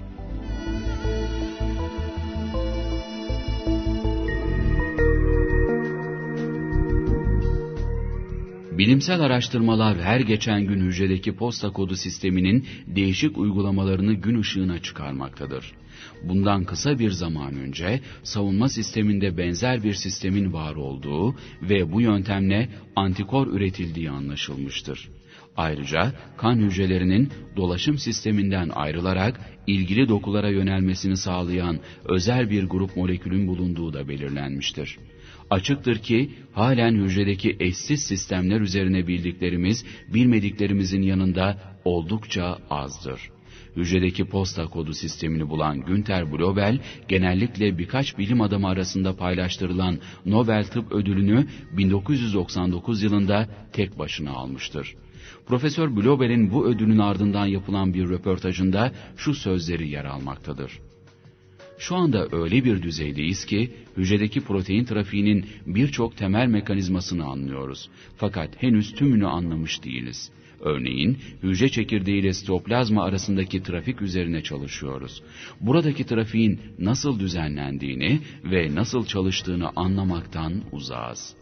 Bilimsel araştırmalar her geçen gün hücredeki posta kodu sisteminin değişik uygulamalarını gün ışığına çıkarmaktadır. Bundan kısa bir zaman önce savunma sisteminde benzer bir sistemin var olduğu ve bu yöntemle antikor üretildiği anlaşılmıştır. Ayrıca kan hücrelerinin dolaşım sisteminden ayrılarak ilgili dokulara yönelmesini sağlayan özel bir grup molekülün bulunduğu da belirlenmiştir. Açıktır ki halen hücredeki eşsiz sistemler üzerine bildiklerimiz, bilmediklerimizin yanında oldukça azdır. Hücredeki posta kodu sistemini bulan Günter Blobel, genellikle birkaç bilim adamı arasında paylaştırılan Nobel Tıp Ödülünü bin dokuz yüz doksan dokuz yılında tek başına almıştır. Profesör Blobel'in bu ödülün ardından yapılan bir röportajında şu sözleri yer almaktadır. Şu anda öyle bir düzeydeyiz ki hücredeki protein trafiğinin birçok temel mekanizmasını anlıyoruz. Fakat henüz tümünü anlamış değiliz. Örneğin hücre çekirdeği ile sitoplazma arasındaki trafik üzerine çalışıyoruz. Buradaki trafiğin nasıl düzenlendiğini ve nasıl çalıştığını anlamaktan uzağız.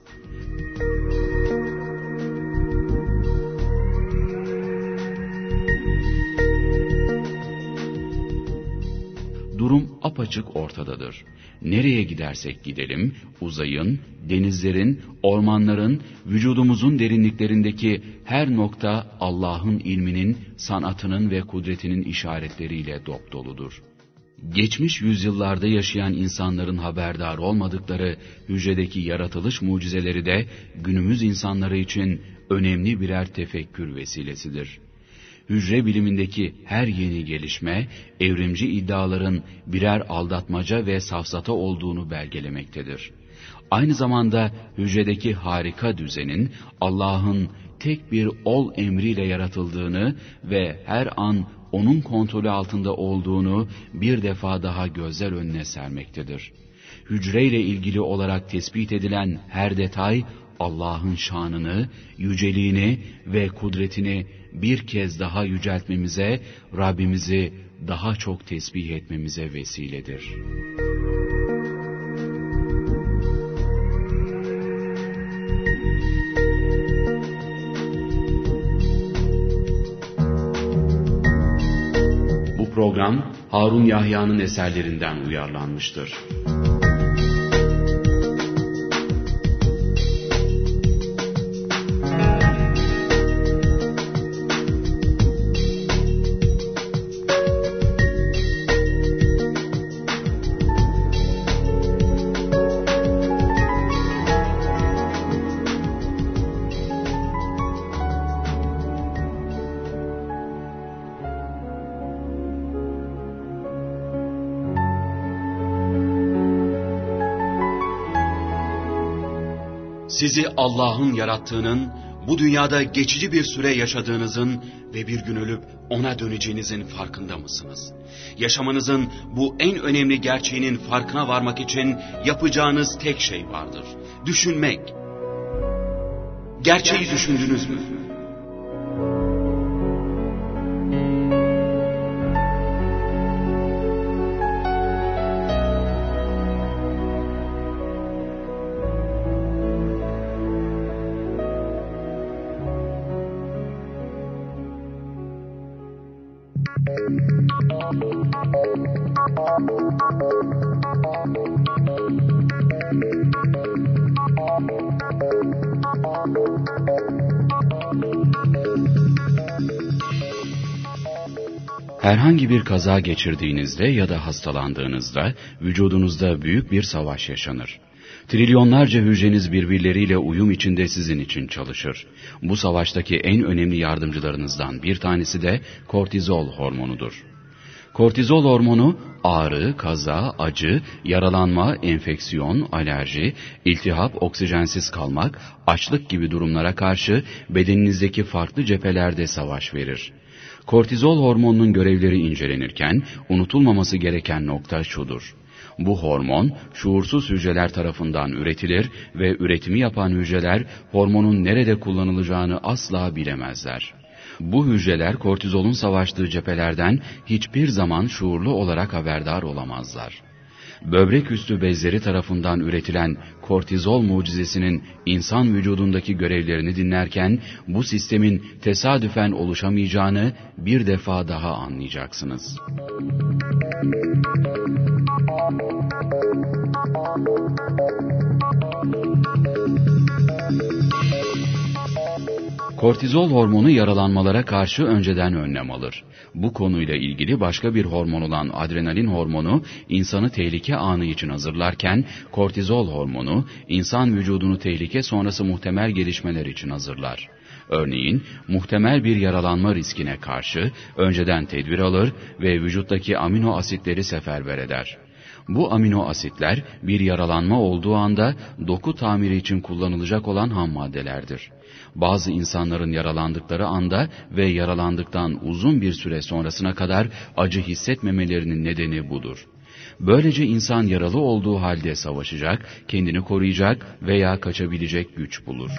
Durum apaçık ortadadır. Nereye gidersek gidelim, uzayın, denizlerin, ormanların, vücudumuzun derinliklerindeki her nokta Allah'ın ilminin, sanatının ve kudretinin işaretleriyle dopdoludur. Geçmiş yüzyıllarda yaşayan insanların haberdar olmadıkları hücredeki yaratılış mucizeleri de günümüz insanları için önemli birer tefekkür vesilesidir. Hücre bilimindeki her yeni gelişme, evrimci iddiaların birer aldatmaca ve safsata olduğunu belgelemektedir. Aynı zamanda hücredeki harika düzenin, Allah'ın tek bir ol emriyle yaratıldığını ve her an onun kontrolü altında olduğunu bir defa daha gözler önüne sermektedir. Hücreyle ilgili olarak tespit edilen her detay, Allah'ın şanını, yüceliğini ve kudretini bir kez daha yüceltmemize, Rabbimizi daha çok tesbih etmemize vesiledir. Bu program Harun Yahya'nın eserlerinden uyarlanmıştır. Sizi Allah'ın yarattığının, bu dünyada geçici bir süre yaşadığınızın ve bir gün ölüp ona döneceğinizin farkında mısınız? Yaşamanızın bu en önemli gerçeğinin farkına varmak için yapacağınız tek şey vardır. Düşünmek. Gerçeği düşündünüz mü? Herhangi bir kaza geçirdiğinizde ya da hastalandığınızda vücudunuzda büyük bir savaş yaşanır. Trilyonlarca hücreniz birbirleriyle uyum içinde sizin için çalışır. Bu savaştaki en önemli yardımcılarınızdan bir tanesi de kortizol hormonudur. Kortizol hormonu ağrı, kaza, acı, yaralanma, enfeksiyon, alerji, iltihap, oksijensiz kalmak, açlık gibi durumlara karşı bedeninizdeki farklı cephelerde savaş verir. Kortizol hormonunun görevleri incelenirken unutulmaması gereken nokta şudur. Bu hormon şuursuz hücreler tarafından üretilir ve üretimi yapan hücreler hormonun nerede kullanılacağını asla bilemezler. Bu hücreler kortizolun savaştığı cephelerden hiçbir zaman şuurlu olarak haberdar olamazlar. Böbrek üstü bezleri tarafından üretilen kortizol mucizesinin insan vücudundaki görevlerini dinlerken bu sistemin tesadüfen oluşamayacağını bir defa daha anlayacaksınız. Kortizol hormonu yaralanmalara karşı önceden önlem alır. Bu konuyla ilgili başka bir hormon olan adrenalin hormonu insanı tehlike anı için hazırlarken kortizol hormonu insan vücudunu tehlike sonrası muhtemel gelişmeler için hazırlar. Örneğin muhtemel bir yaralanma riskine karşı önceden tedbir alır ve vücuttaki amino asitleri seferber eder. Bu amino asitler bir yaralanma olduğu anda doku tamiri için kullanılacak olan ham maddelerdir. Bazı insanların yaralandıkları anda ve yaralandıktan uzun bir süre sonrasına kadar acı hissetmemelerinin nedeni budur. Böylece insan yaralı olduğu halde savaşacak, kendini koruyacak veya kaçabilecek güç bulur.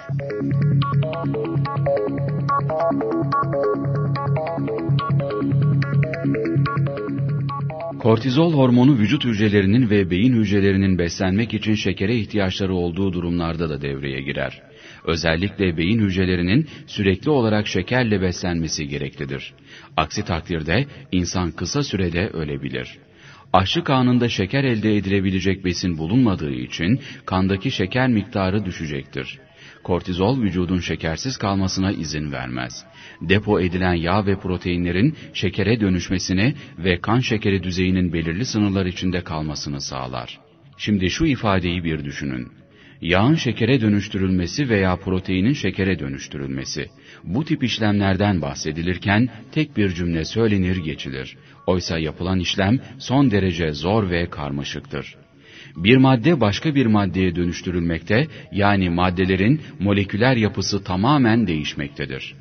Kortizol hormonu vücut hücrelerinin ve beyin hücrelerinin beslenmek için şekere ihtiyaçları olduğu durumlarda da devreye girer. Özellikle beyin hücrelerinin sürekli olarak şekerle beslenmesi gereklidir. Aksi takdirde insan kısa sürede ölebilir. Açlık anında şeker elde edilebilecek besin bulunmadığı için kandaki şeker miktarı düşecektir. Kortizol vücudun şekersiz kalmasına izin vermez. Depo edilen yağ ve proteinlerin şekere dönüşmesini ve kan şekeri düzeyinin belirli sınırlar içinde kalmasını sağlar. Şimdi şu ifadeyi bir düşünün. Yağın şekere dönüştürülmesi veya proteinin şekere dönüştürülmesi. Bu tip işlemlerden bahsedilirken tek bir cümle söylenir geçilir. Oysa yapılan işlem son derece zor ve karmaşıktır. Bir madde başka bir maddeye dönüştürülmekte, yani maddelerin moleküler yapısı tamamen değişmektedir.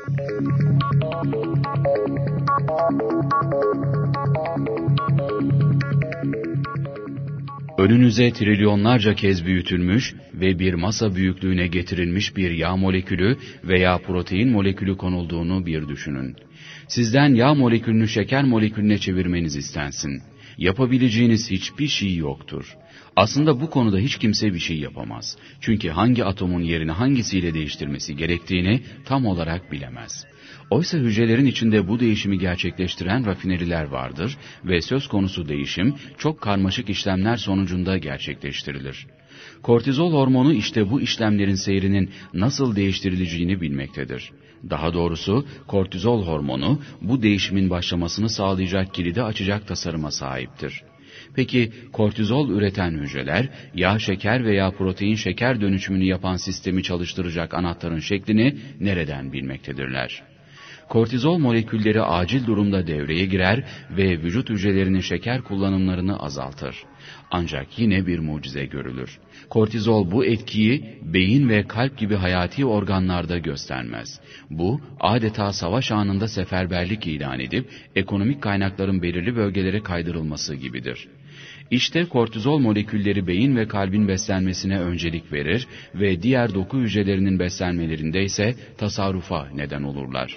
Önünüze trilyonlarca kez büyütülmüş ve bir masa büyüklüğüne getirilmiş bir yağ molekülü veya protein molekülü konulduğunu bir düşünün. Sizden yağ molekülünü şeker molekülüne çevirmeniz istensin. Yapabileceğiniz hiçbir şey yoktur. Aslında bu konuda hiç kimse bir şey yapamaz. Çünkü hangi atomun yerini hangisiyle değiştirmesi gerektiğini tam olarak bilemez. Oysa hücrelerin içinde bu değişimi gerçekleştiren rafineriler vardır ve söz konusu değişim çok karmaşık işlemler sonucunda gerçekleştirilir. Kortizol hormonu işte bu işlemlerin seyrinin nasıl değiştirileceğini bilmektedir. Daha doğrusu kortizol hormonu bu değişimin başlamasını sağlayacak kilidi açacak tasarıma sahiptir. Peki kortizol üreten hücreler yağ şeker veya protein şeker dönüşümünü yapan sistemi çalıştıracak anahtarın şeklini nereden bilmektedirler? Kortizol molekülleri acil durumda devreye girer ve vücut hücrelerinin şeker kullanımlarını azaltır. Ancak yine bir mucize görülür. Kortizol bu etkiyi beyin ve kalp gibi hayati organlarda göstermez. Bu adeta savaş anında seferberlik ilan edip ekonomik kaynakların belirli bölgelere kaydırılması gibidir. İşte kortizol molekülleri beyin ve kalbin beslenmesine öncelik verir ve diğer doku hücrelerinin beslenmelerinde ise tasarrufa neden olurlar.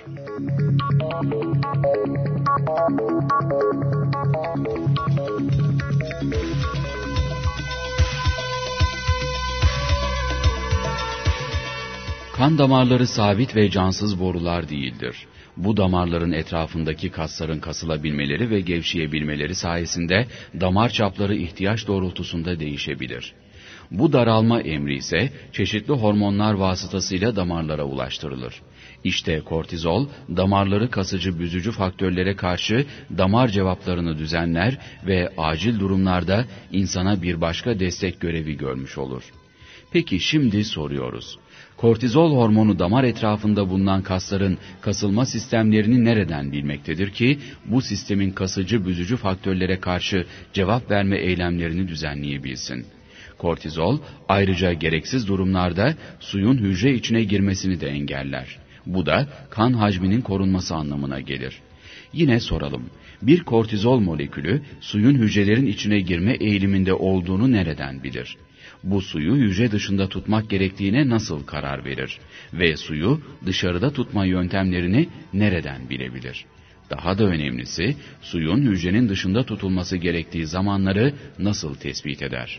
Kan damarları sabit ve cansız borular değildir. Bu damarların etrafındaki kasların kasılabilmeleri ve gevşeyebilmeleri sayesinde damar çapları ihtiyaç doğrultusunda değişebilir. Bu daralma emri ise çeşitli hormonlar vasıtasıyla damarlara ulaştırılır. İşte kortizol, damarları kasıcı büzücü faktörlere karşı damar cevaplarını düzenler ve acil durumlarda insana bir başka destek görevi görmüş olur. Peki şimdi soruyoruz. Kortizol hormonu damar etrafında bulunan kasların kasılma sistemlerini nereden bilmektedir ki bu sistemin kasıcı büzücü faktörlere karşı cevap verme eylemlerini düzenleyebilsin? Kortizol ayrıca gereksiz durumlarda suyun hücre içine girmesini de engeller. Bu da kan hacminin korunması anlamına gelir. Yine soralım. Bir kortizol molekülü suyun hücrelerin içine girme eğiliminde olduğunu nereden bilir? Bu suyu hücre dışında tutmak gerektiğine nasıl karar verir? Ve suyu dışarıda tutma yöntemlerini nereden bilebilir? Daha da önemlisi, suyun hücrenin dışında tutulması gerektiği zamanları nasıl tespit eder?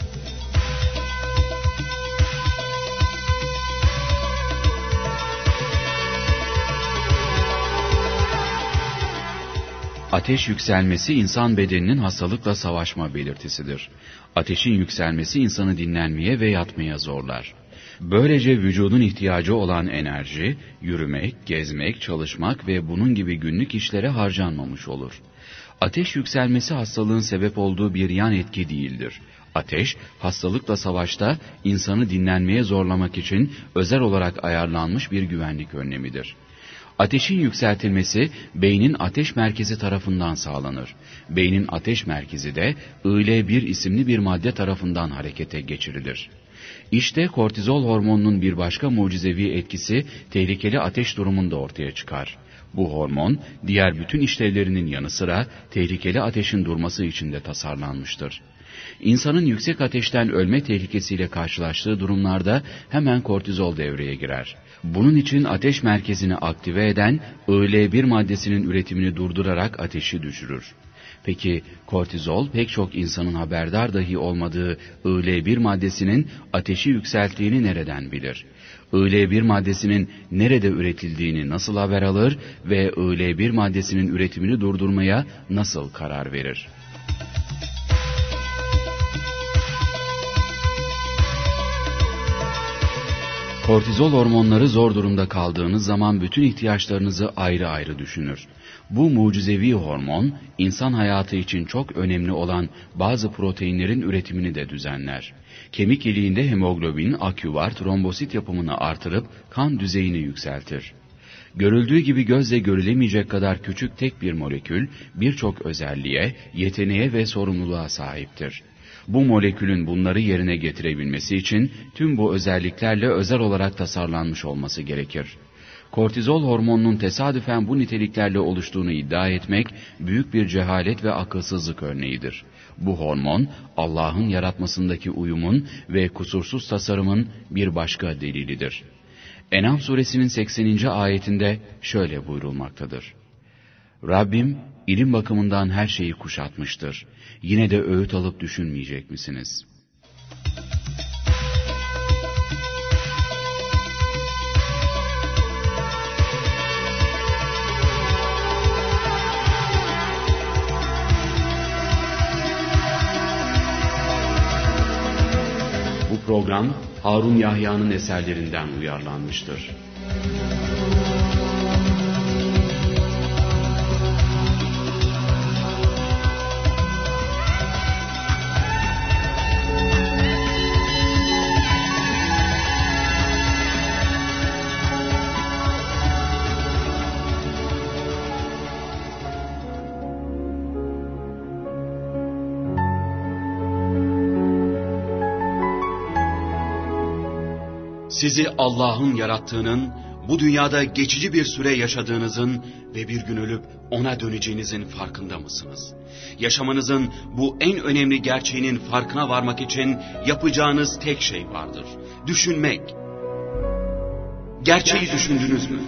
Ateş yükselmesi insan bedeninin hastalıkla savaşma belirtisidir. Ateşin yükselmesi insanı dinlenmeye ve yatmaya zorlar. Böylece vücudun ihtiyacı olan enerji, yürümek, gezmek, çalışmak ve bunun gibi günlük işlere harcanmamış olur. Ateş yükselmesi hastalığın sebep olduğu bir yan etki değildir. Ateş, hastalıkla savaşta insanı dinlenmeye zorlamak için özel olarak ayarlanmış bir güvenlik önlemidir. Ateşin yükseltilmesi beynin ateş merkezi tarafından sağlanır. Beynin ateş merkezi de I L bir isimli bir madde tarafından harekete geçirilir. İşte kortizol hormonunun bir başka mucizevi etkisi tehlikeli ateş durumunda ortaya çıkar. Bu hormon diğer bütün işlevlerinin yanı sıra tehlikeli ateşin durması için de tasarlanmıştır. İnsanın yüksek ateşten ölme tehlikesiyle karşılaştığı durumlarda hemen kortizol devreye girer. Bunun için ateş merkezini aktive eden I L bir maddesinin üretimini durdurarak ateşi düşürür. Peki kortizol pek çok insanın haberdar dahi olmadığı I L bir maddesinin ateşi yükselttiğini nereden bilir? I L bir maddesinin nerede üretildiğini nasıl haber alır ve I L bir maddesinin üretimini durdurmaya nasıl karar verir? Kortizol hormonları zor durumda kaldığınız zaman bütün ihtiyaçlarınızı ayrı ayrı düşünür. Bu mucizevi hormon, insan hayatı için çok önemli olan bazı proteinlerin üretimini de düzenler. Kemik iliğinde hemoglobin, akü var, trombosit yapımını artırıp kan düzeyini yükseltir. Görüldüğü gibi gözle görülemeyecek kadar küçük tek bir molekül, birçok özelliğe, yeteneğe ve sorumluluğa sahiptir. Bu molekülün bunları yerine getirebilmesi için tüm bu özelliklerle özel olarak tasarlanmış olması gerekir. Kortizol hormonunun tesadüfen bu niteliklerle oluştuğunu iddia etmek büyük bir cehalet ve akılsızlık örneğidir. Bu hormon Allah'ın yaratmasındaki uyumun ve kusursuz tasarımın bir başka delilidir. En'am suresinin sekseninci ayetinde şöyle buyurulmaktadır. Rabbim ilim bakımından her şeyi kuşatmıştır. Yine de öğüt alıp düşünmeyecek misiniz? Bu program Harun Yahya'nın eserlerinden uyarlanmıştır. Sizi Allah'ın yarattığının, bu dünyada geçici bir süre yaşadığınızın ve bir gün ölüp ona döneceğinizin farkında mısınız? Yaşamanızın bu en önemli gerçeğinin farkına varmak için yapacağınız tek şey vardır. Düşünmek. Gerçeği düşündünüz mü?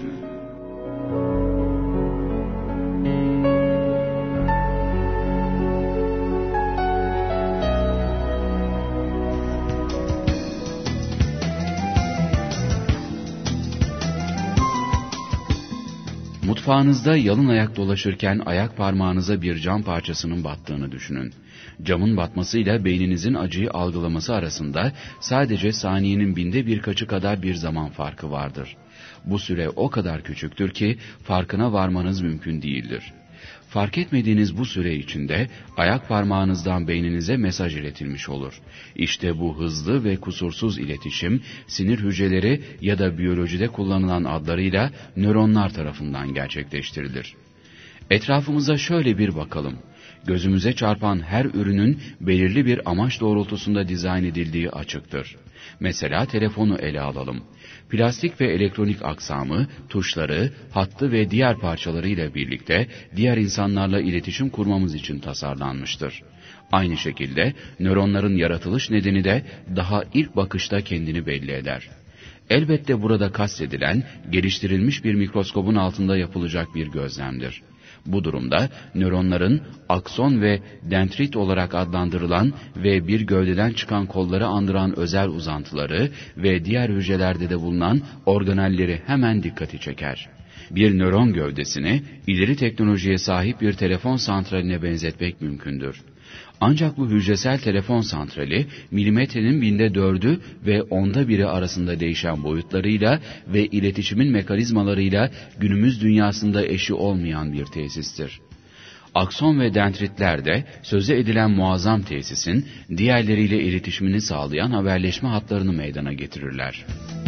Mutfağınızda yalın ayak dolaşırken ayak parmağınıza bir cam parçasının battığını düşünün. Camın batmasıyla beyninizin acıyı algılaması arasında sadece saniyenin binde birkaçı kadar bir zaman farkı vardır. Bu süre o kadar küçüktür ki farkına varmanız mümkün değildir. Fark etmediğiniz bu süre içinde ayak parmağınızdan beyninize mesaj iletilmiş olur. İşte bu hızlı ve kusursuz iletişim sinir hücreleri ya da biyolojide kullanılan adlarıyla nöronlar tarafından gerçekleştirilir. Etrafımıza şöyle bir bakalım. Gözümüze çarpan her ürünün belirli bir amaç doğrultusunda dizayn edildiği açıktır. Mesela telefonu ele alalım. Plastik ve elektronik aksamı, tuşları, hattı ve diğer parçalarıyla birlikte diğer insanlarla iletişim kurmamız için tasarlanmıştır. Aynı şekilde nöronların yaratılış nedeni de daha ilk bakışta kendini belli eder. Elbette burada kastedilen geliştirilmiş bir mikroskobun altında yapılacak bir gözlemdir. Bu durumda nöronların akson ve dendrit olarak adlandırılan ve bir gövdeden çıkan kolları andıran özel uzantıları ve diğer hücrelerde de bulunan organelleri hemen dikkati çeker. Bir nöron gövdesini ileri teknolojiye sahip bir telefon santraline benzetmek mümkündür. Ancak bu hücresel telefon santrali milimetrenin binde dördü ve onda biri arasında değişen boyutlarıyla ve iletişimin mekanizmalarıyla günümüz dünyasında eşi olmayan bir tesistir. Akson ve dendritler de sözü edilen muazzam tesisin diğerleriyle iletişimini sağlayan haberleşme hatlarını meydana getirirler.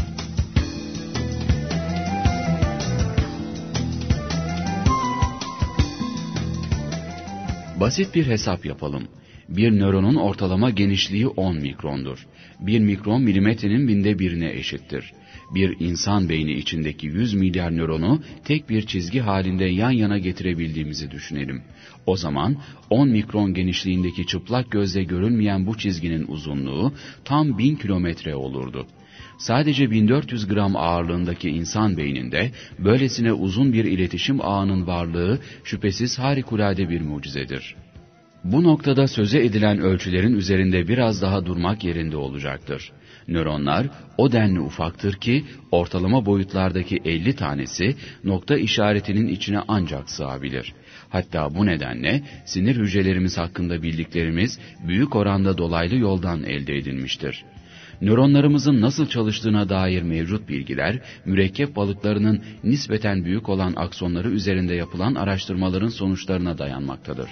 Basit bir hesap yapalım. Bir nöronun ortalama genişliği on mikrondur. Bir mikron milimetrenin binde birine eşittir. Bir insan beyni içindeki yüz milyar nöronu tek bir çizgi halinde yan yana getirebildiğimizi düşünelim. O zaman on mikron genişliğindeki çıplak gözle görülmeyen bu çizginin uzunluğu tam bin kilometre olurdu. Sadece bin dört yüz gram ağırlığındaki insan beyninde böylesine uzun bir iletişim ağının varlığı şüphesiz harikulade bir mucizedir. Bu noktada söze edilen ölçülerin üzerinde biraz daha durmak yerinde olacaktır. Nöronlar o denli ufaktır ki ortalama boyutlardaki elli tanesi nokta işaretinin içine ancak sığabilir. Hatta bu nedenle sinir hücrelerimiz hakkında bildiklerimiz büyük oranda dolaylı yoldan elde edilmiştir. Nöronlarımızın nasıl çalıştığına dair mevcut bilgiler, mürekkep balıklarının nispeten büyük olan aksonları üzerinde yapılan araştırmaların sonuçlarına dayanmaktadır.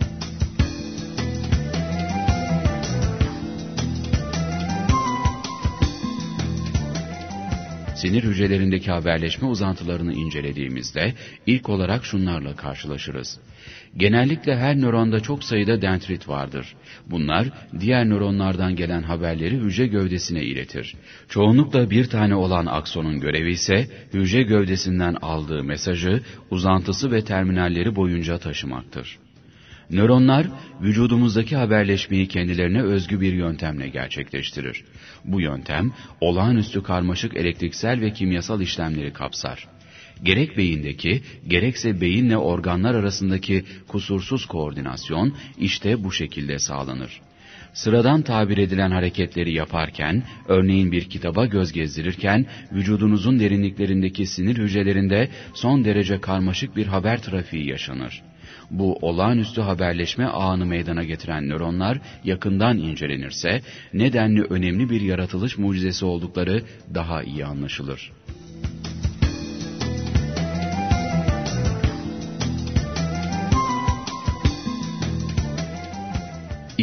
Sinir hücrelerindeki haberleşme uzantılarını incelediğimizde ilk olarak şunlarla karşılaşırız. Genellikle her nöronda çok sayıda dendrit vardır. Bunlar diğer nöronlardan gelen haberleri hücre gövdesine iletir. Çoğunlukla bir tane olan aksonun görevi ise hücre gövdesinden aldığı mesajı uzantısı ve terminalleri boyunca taşımaktır. Nöronlar, vücudumuzdaki haberleşmeyi kendilerine özgü bir yöntemle gerçekleştirir. Bu yöntem, olağanüstü karmaşık elektriksel ve kimyasal işlemleri kapsar. Gerek beyindeki, gerekse beyinle organlar arasındaki kusursuz koordinasyon, işte bu şekilde sağlanır. Sıradan tabir edilen hareketleri yaparken, örneğin bir kitaba göz gezdirirken, vücudunuzun derinliklerindeki sinir hücrelerinde son derece karmaşık bir haber trafiği yaşanır. Bu olağanüstü haberleşme ağını meydana getiren nöronlar yakından incelenirse, nedenli önemli bir yaratılış mucizesi oldukları daha iyi anlaşılır.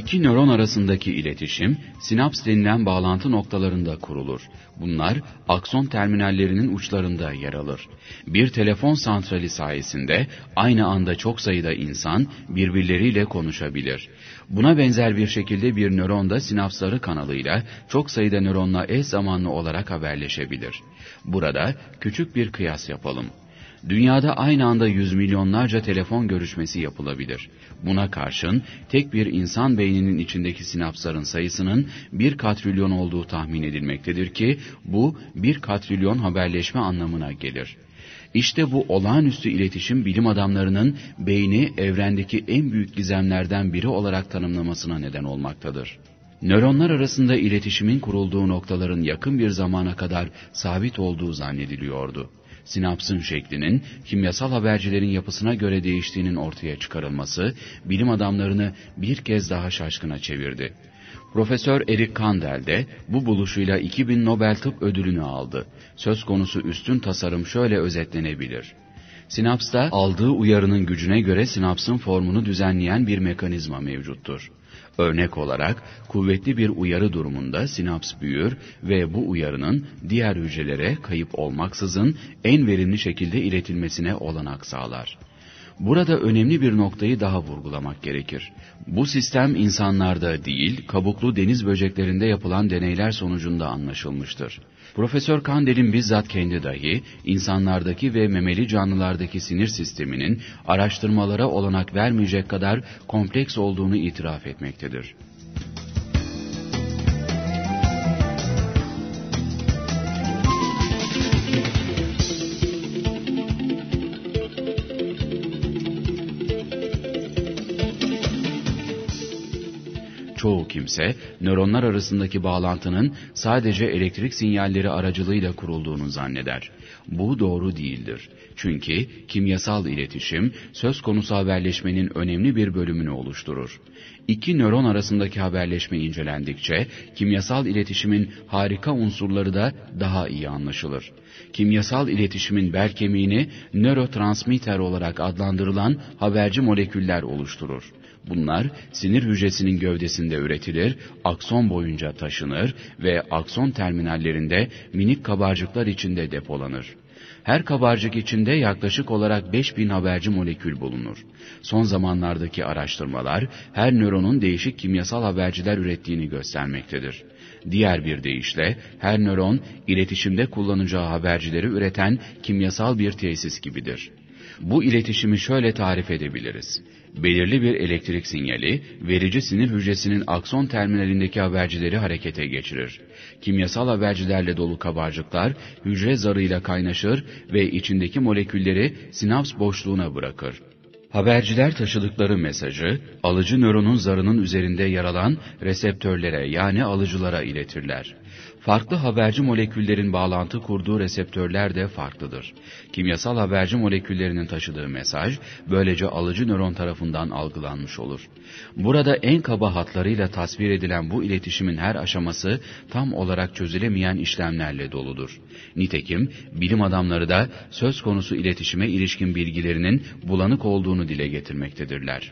İki nöron arasındaki iletişim, sinaps denilen bağlantı noktalarında kurulur. Bunlar, akson terminallerinin uçlarında yer alır. Bir telefon santrali sayesinde aynı anda çok sayıda insan birbirleriyle konuşabilir. Buna benzer bir şekilde bir nöron da sinapsları kanalıyla çok sayıda nöronla eş zamanlı olarak haberleşebilir. Burada küçük bir kıyas yapalım. Dünyada aynı anda yüz milyonlarca telefon görüşmesi yapılabilir. Buna karşın tek bir insan beyninin içindeki sinapsların sayısının bir katrilyon olduğu tahmin edilmektedir ki bu bir katrilyon haberleşme anlamına gelir. İşte bu olağanüstü iletişim bilim adamlarının beyni evrendeki en büyük gizemlerden biri olarak tanımlamasına neden olmaktadır. Nöronlar arasında iletişimin kurulduğu noktaların yakın bir zamana kadar sabit olduğu zannediliyordu. Sinapsın şeklinin kimyasal habercilerin yapısına göre değiştiğinin ortaya çıkarılması bilim adamlarını bir kez daha şaşkına çevirdi. Profesör Eric Kandel de bu buluşuyla iki bin Nobel Tıp Ödülünü aldı. Söz konusu üstün tasarım şöyle özetlenebilir. Sinapsta aldığı uyarının gücüne göre sinapsın formunu düzenleyen bir mekanizma mevcuttur. Örnek olarak kuvvetli bir uyarı durumunda sinaps büyür ve bu uyarının diğer hücrelere kayıp olmaksızın en verimli şekilde iletilmesine olanak sağlar. Burada önemli bir noktayı daha vurgulamak gerekir. Bu sistem insanlarda değil, kabuklu deniz böceklerinde yapılan deneyler sonucunda anlaşılmıştır. Profesör Kandel'in bizzat kendi dahi insanlardaki ve memeli canlılardaki sinir sisteminin araştırmalara olanak vermeyecek kadar kompleks olduğunu itiraf etmektedir. Çoğu kimse, nöronlar arasındaki bağlantının sadece elektrik sinyalleri aracılığıyla kurulduğunu zanneder. Bu doğru değildir. Çünkü kimyasal iletişim, söz konusu haberleşmenin önemli bir bölümünü oluşturur. İki nöron arasındaki haberleşme incelendikçe, kimyasal iletişimin harika unsurları da daha iyi anlaşılır. Kimyasal iletişimin bel kemiğini nörotransmitter olarak adlandırılan haberci moleküller oluşturur. Bunlar sinir hücresinin gövdesinde üretilir, akson boyunca taşınır ve akson terminallerinde minik kabarcıklar içinde depolanır. Her kabarcık içinde yaklaşık olarak beş bin haberci molekül bulunur. Son zamanlardaki araştırmalar her nöronun değişik kimyasal haberciler ürettiğini göstermektedir. Diğer bir deyişle her nöron iletişimde kullanacağı habercileri üreten kimyasal bir tesis gibidir. Bu iletişimi şöyle tarif edebiliriz. Belirli bir elektrik sinyali, verici sinir hücresinin akson terminalindeki habercileri harekete geçirir. Kimyasal habercilerle dolu kabarcıklar, hücre zarıyla kaynaşır ve içindeki molekülleri sinaps boşluğuna bırakır. Haberciler taşıdıkları mesajı, alıcı nöronun zarının üzerinde yer alan reseptörlere yani alıcılara iletirler. Farklı haberci moleküllerin bağlantı kurduğu reseptörler de farklıdır. Kimyasal haberci moleküllerinin taşıdığı mesaj, böylece alıcı nöron tarafından algılanmış olur. Burada en kaba hatlarıyla tasvir edilen bu iletişimin her aşaması tam olarak çözülemeyen işlemlerle doludur. Nitekim bilim adamları da söz konusu iletişime ilişkin bilgilerinin bulanık olduğunu dile getirmektedirler.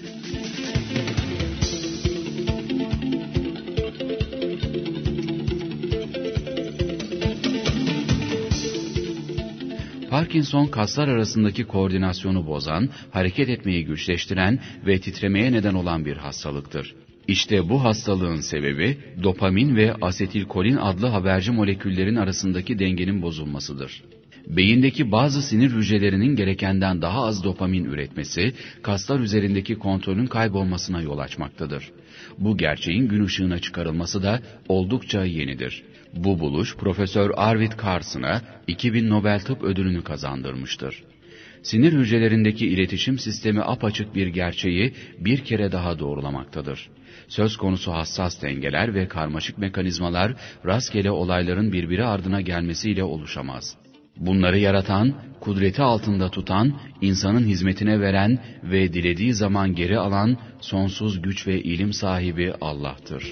Parkinson, kaslar arasındaki koordinasyonu bozan, hareket etmeyi güçleştiren ve titremeye neden olan bir hastalıktır. İşte bu hastalığın sebebi, dopamin ve asetilkolin adlı haberci moleküllerin arasındaki dengenin bozulmasıdır. Beyindeki bazı sinir hücrelerinin gerekenden daha az dopamin üretmesi, kaslar üzerindeki kontrolün kaybolmasına yol açmaktadır. Bu gerçeğin gün ışığına çıkarılması da oldukça yenidir. Bu buluş Profesör Arvid Carson'a iki bin Nobel Tıp Ödülünü kazandırmıştır. Sinir hücrelerindeki iletişim sistemi apaçık bir gerçeği bir kere daha doğrulamaktadır. Söz konusu hassas dengeler ve karmaşık mekanizmalar rastgele olayların birbiri ardına gelmesiyle oluşamaz. Bunları yaratan, kudreti altında tutan, insanın hizmetine veren ve dilediği zaman geri alan sonsuz güç ve ilim sahibi Allah'tır.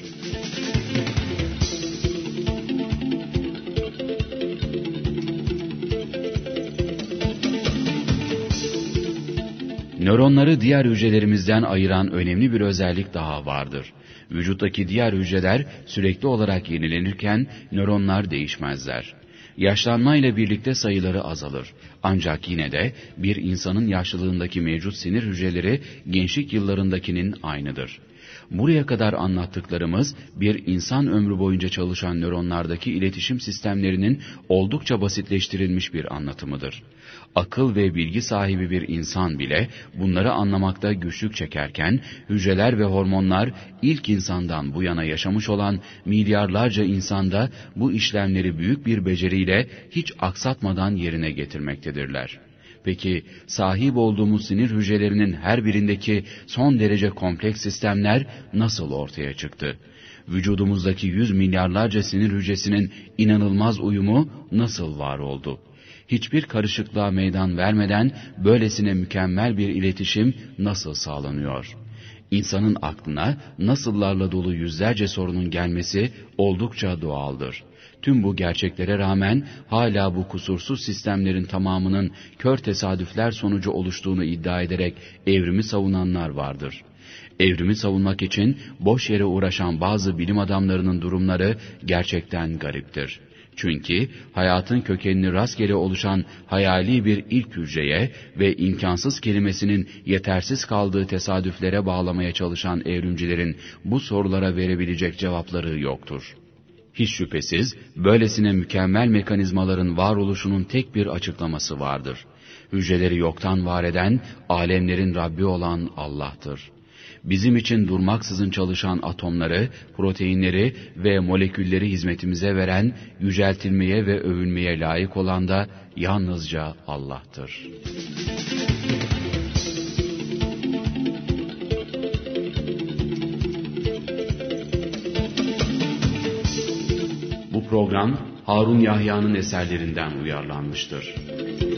Nöronları diğer hücrelerimizden ayıran önemli bir özellik daha vardır. Vücuttaki diğer hücreler sürekli olarak yenilenirken nöronlar değişmezler. Yaşlanmayla birlikte sayıları azalır. Ancak yine de bir insanın yaşlılığındaki mevcut sinir hücreleri gençlik yıllarındakinin aynıdır. Buraya kadar anlattıklarımız bir insan ömrü boyunca çalışan nöronlardaki iletişim sistemlerinin oldukça basitleştirilmiş bir anlatımıdır. Akıl ve bilgi sahibi bir insan bile bunları anlamakta güçlük çekerken, hücreler ve hormonlar ilk insandan bu yana yaşamış olan milyarlarca insanda bu işlemleri büyük bir beceriyle hiç aksatmadan yerine getirmektedirler. Peki sahip olduğumuz sinir hücrelerinin her birindeki son derece kompleks sistemler nasıl ortaya çıktı? Vücudumuzdaki yüz milyarlarca sinir hücresinin inanılmaz uyumu nasıl var oldu? Hiçbir karışıklığa meydan vermeden böylesine mükemmel bir iletişim nasıl sağlanıyor? İnsanın aklına nasıllarla dolu yüzlerce sorunun gelmesi oldukça doğaldır. Tüm bu gerçeklere rağmen hala bu kusursuz sistemlerin tamamının kör tesadüfler sonucu oluştuğunu iddia ederek evrimi savunanlar vardır. Evrimi savunmak için boş yere uğraşan bazı bilim adamlarının durumları gerçekten gariptir. Çünkü hayatın kökenini rastgele oluşan hayali bir ilk hücreye ve imkansız kelimesinin yetersiz kaldığı tesadüflere bağlamaya çalışan evrimcilerin bu sorulara verebilecek cevapları yoktur. Hiç şüphesiz böylesine mükemmel mekanizmaların varoluşunun tek bir açıklaması vardır. Hücreleri yoktan var eden, alemlerin Rabbi olan Allah'tır. Bizim için durmaksızın çalışan atomları, proteinleri ve molekülleri hizmetimize veren, yüceltilmeye ve övülmeye layık olan da yalnızca Allah'tır. Bu program Harun Yahya'nın eserlerinden uyarlanmıştır.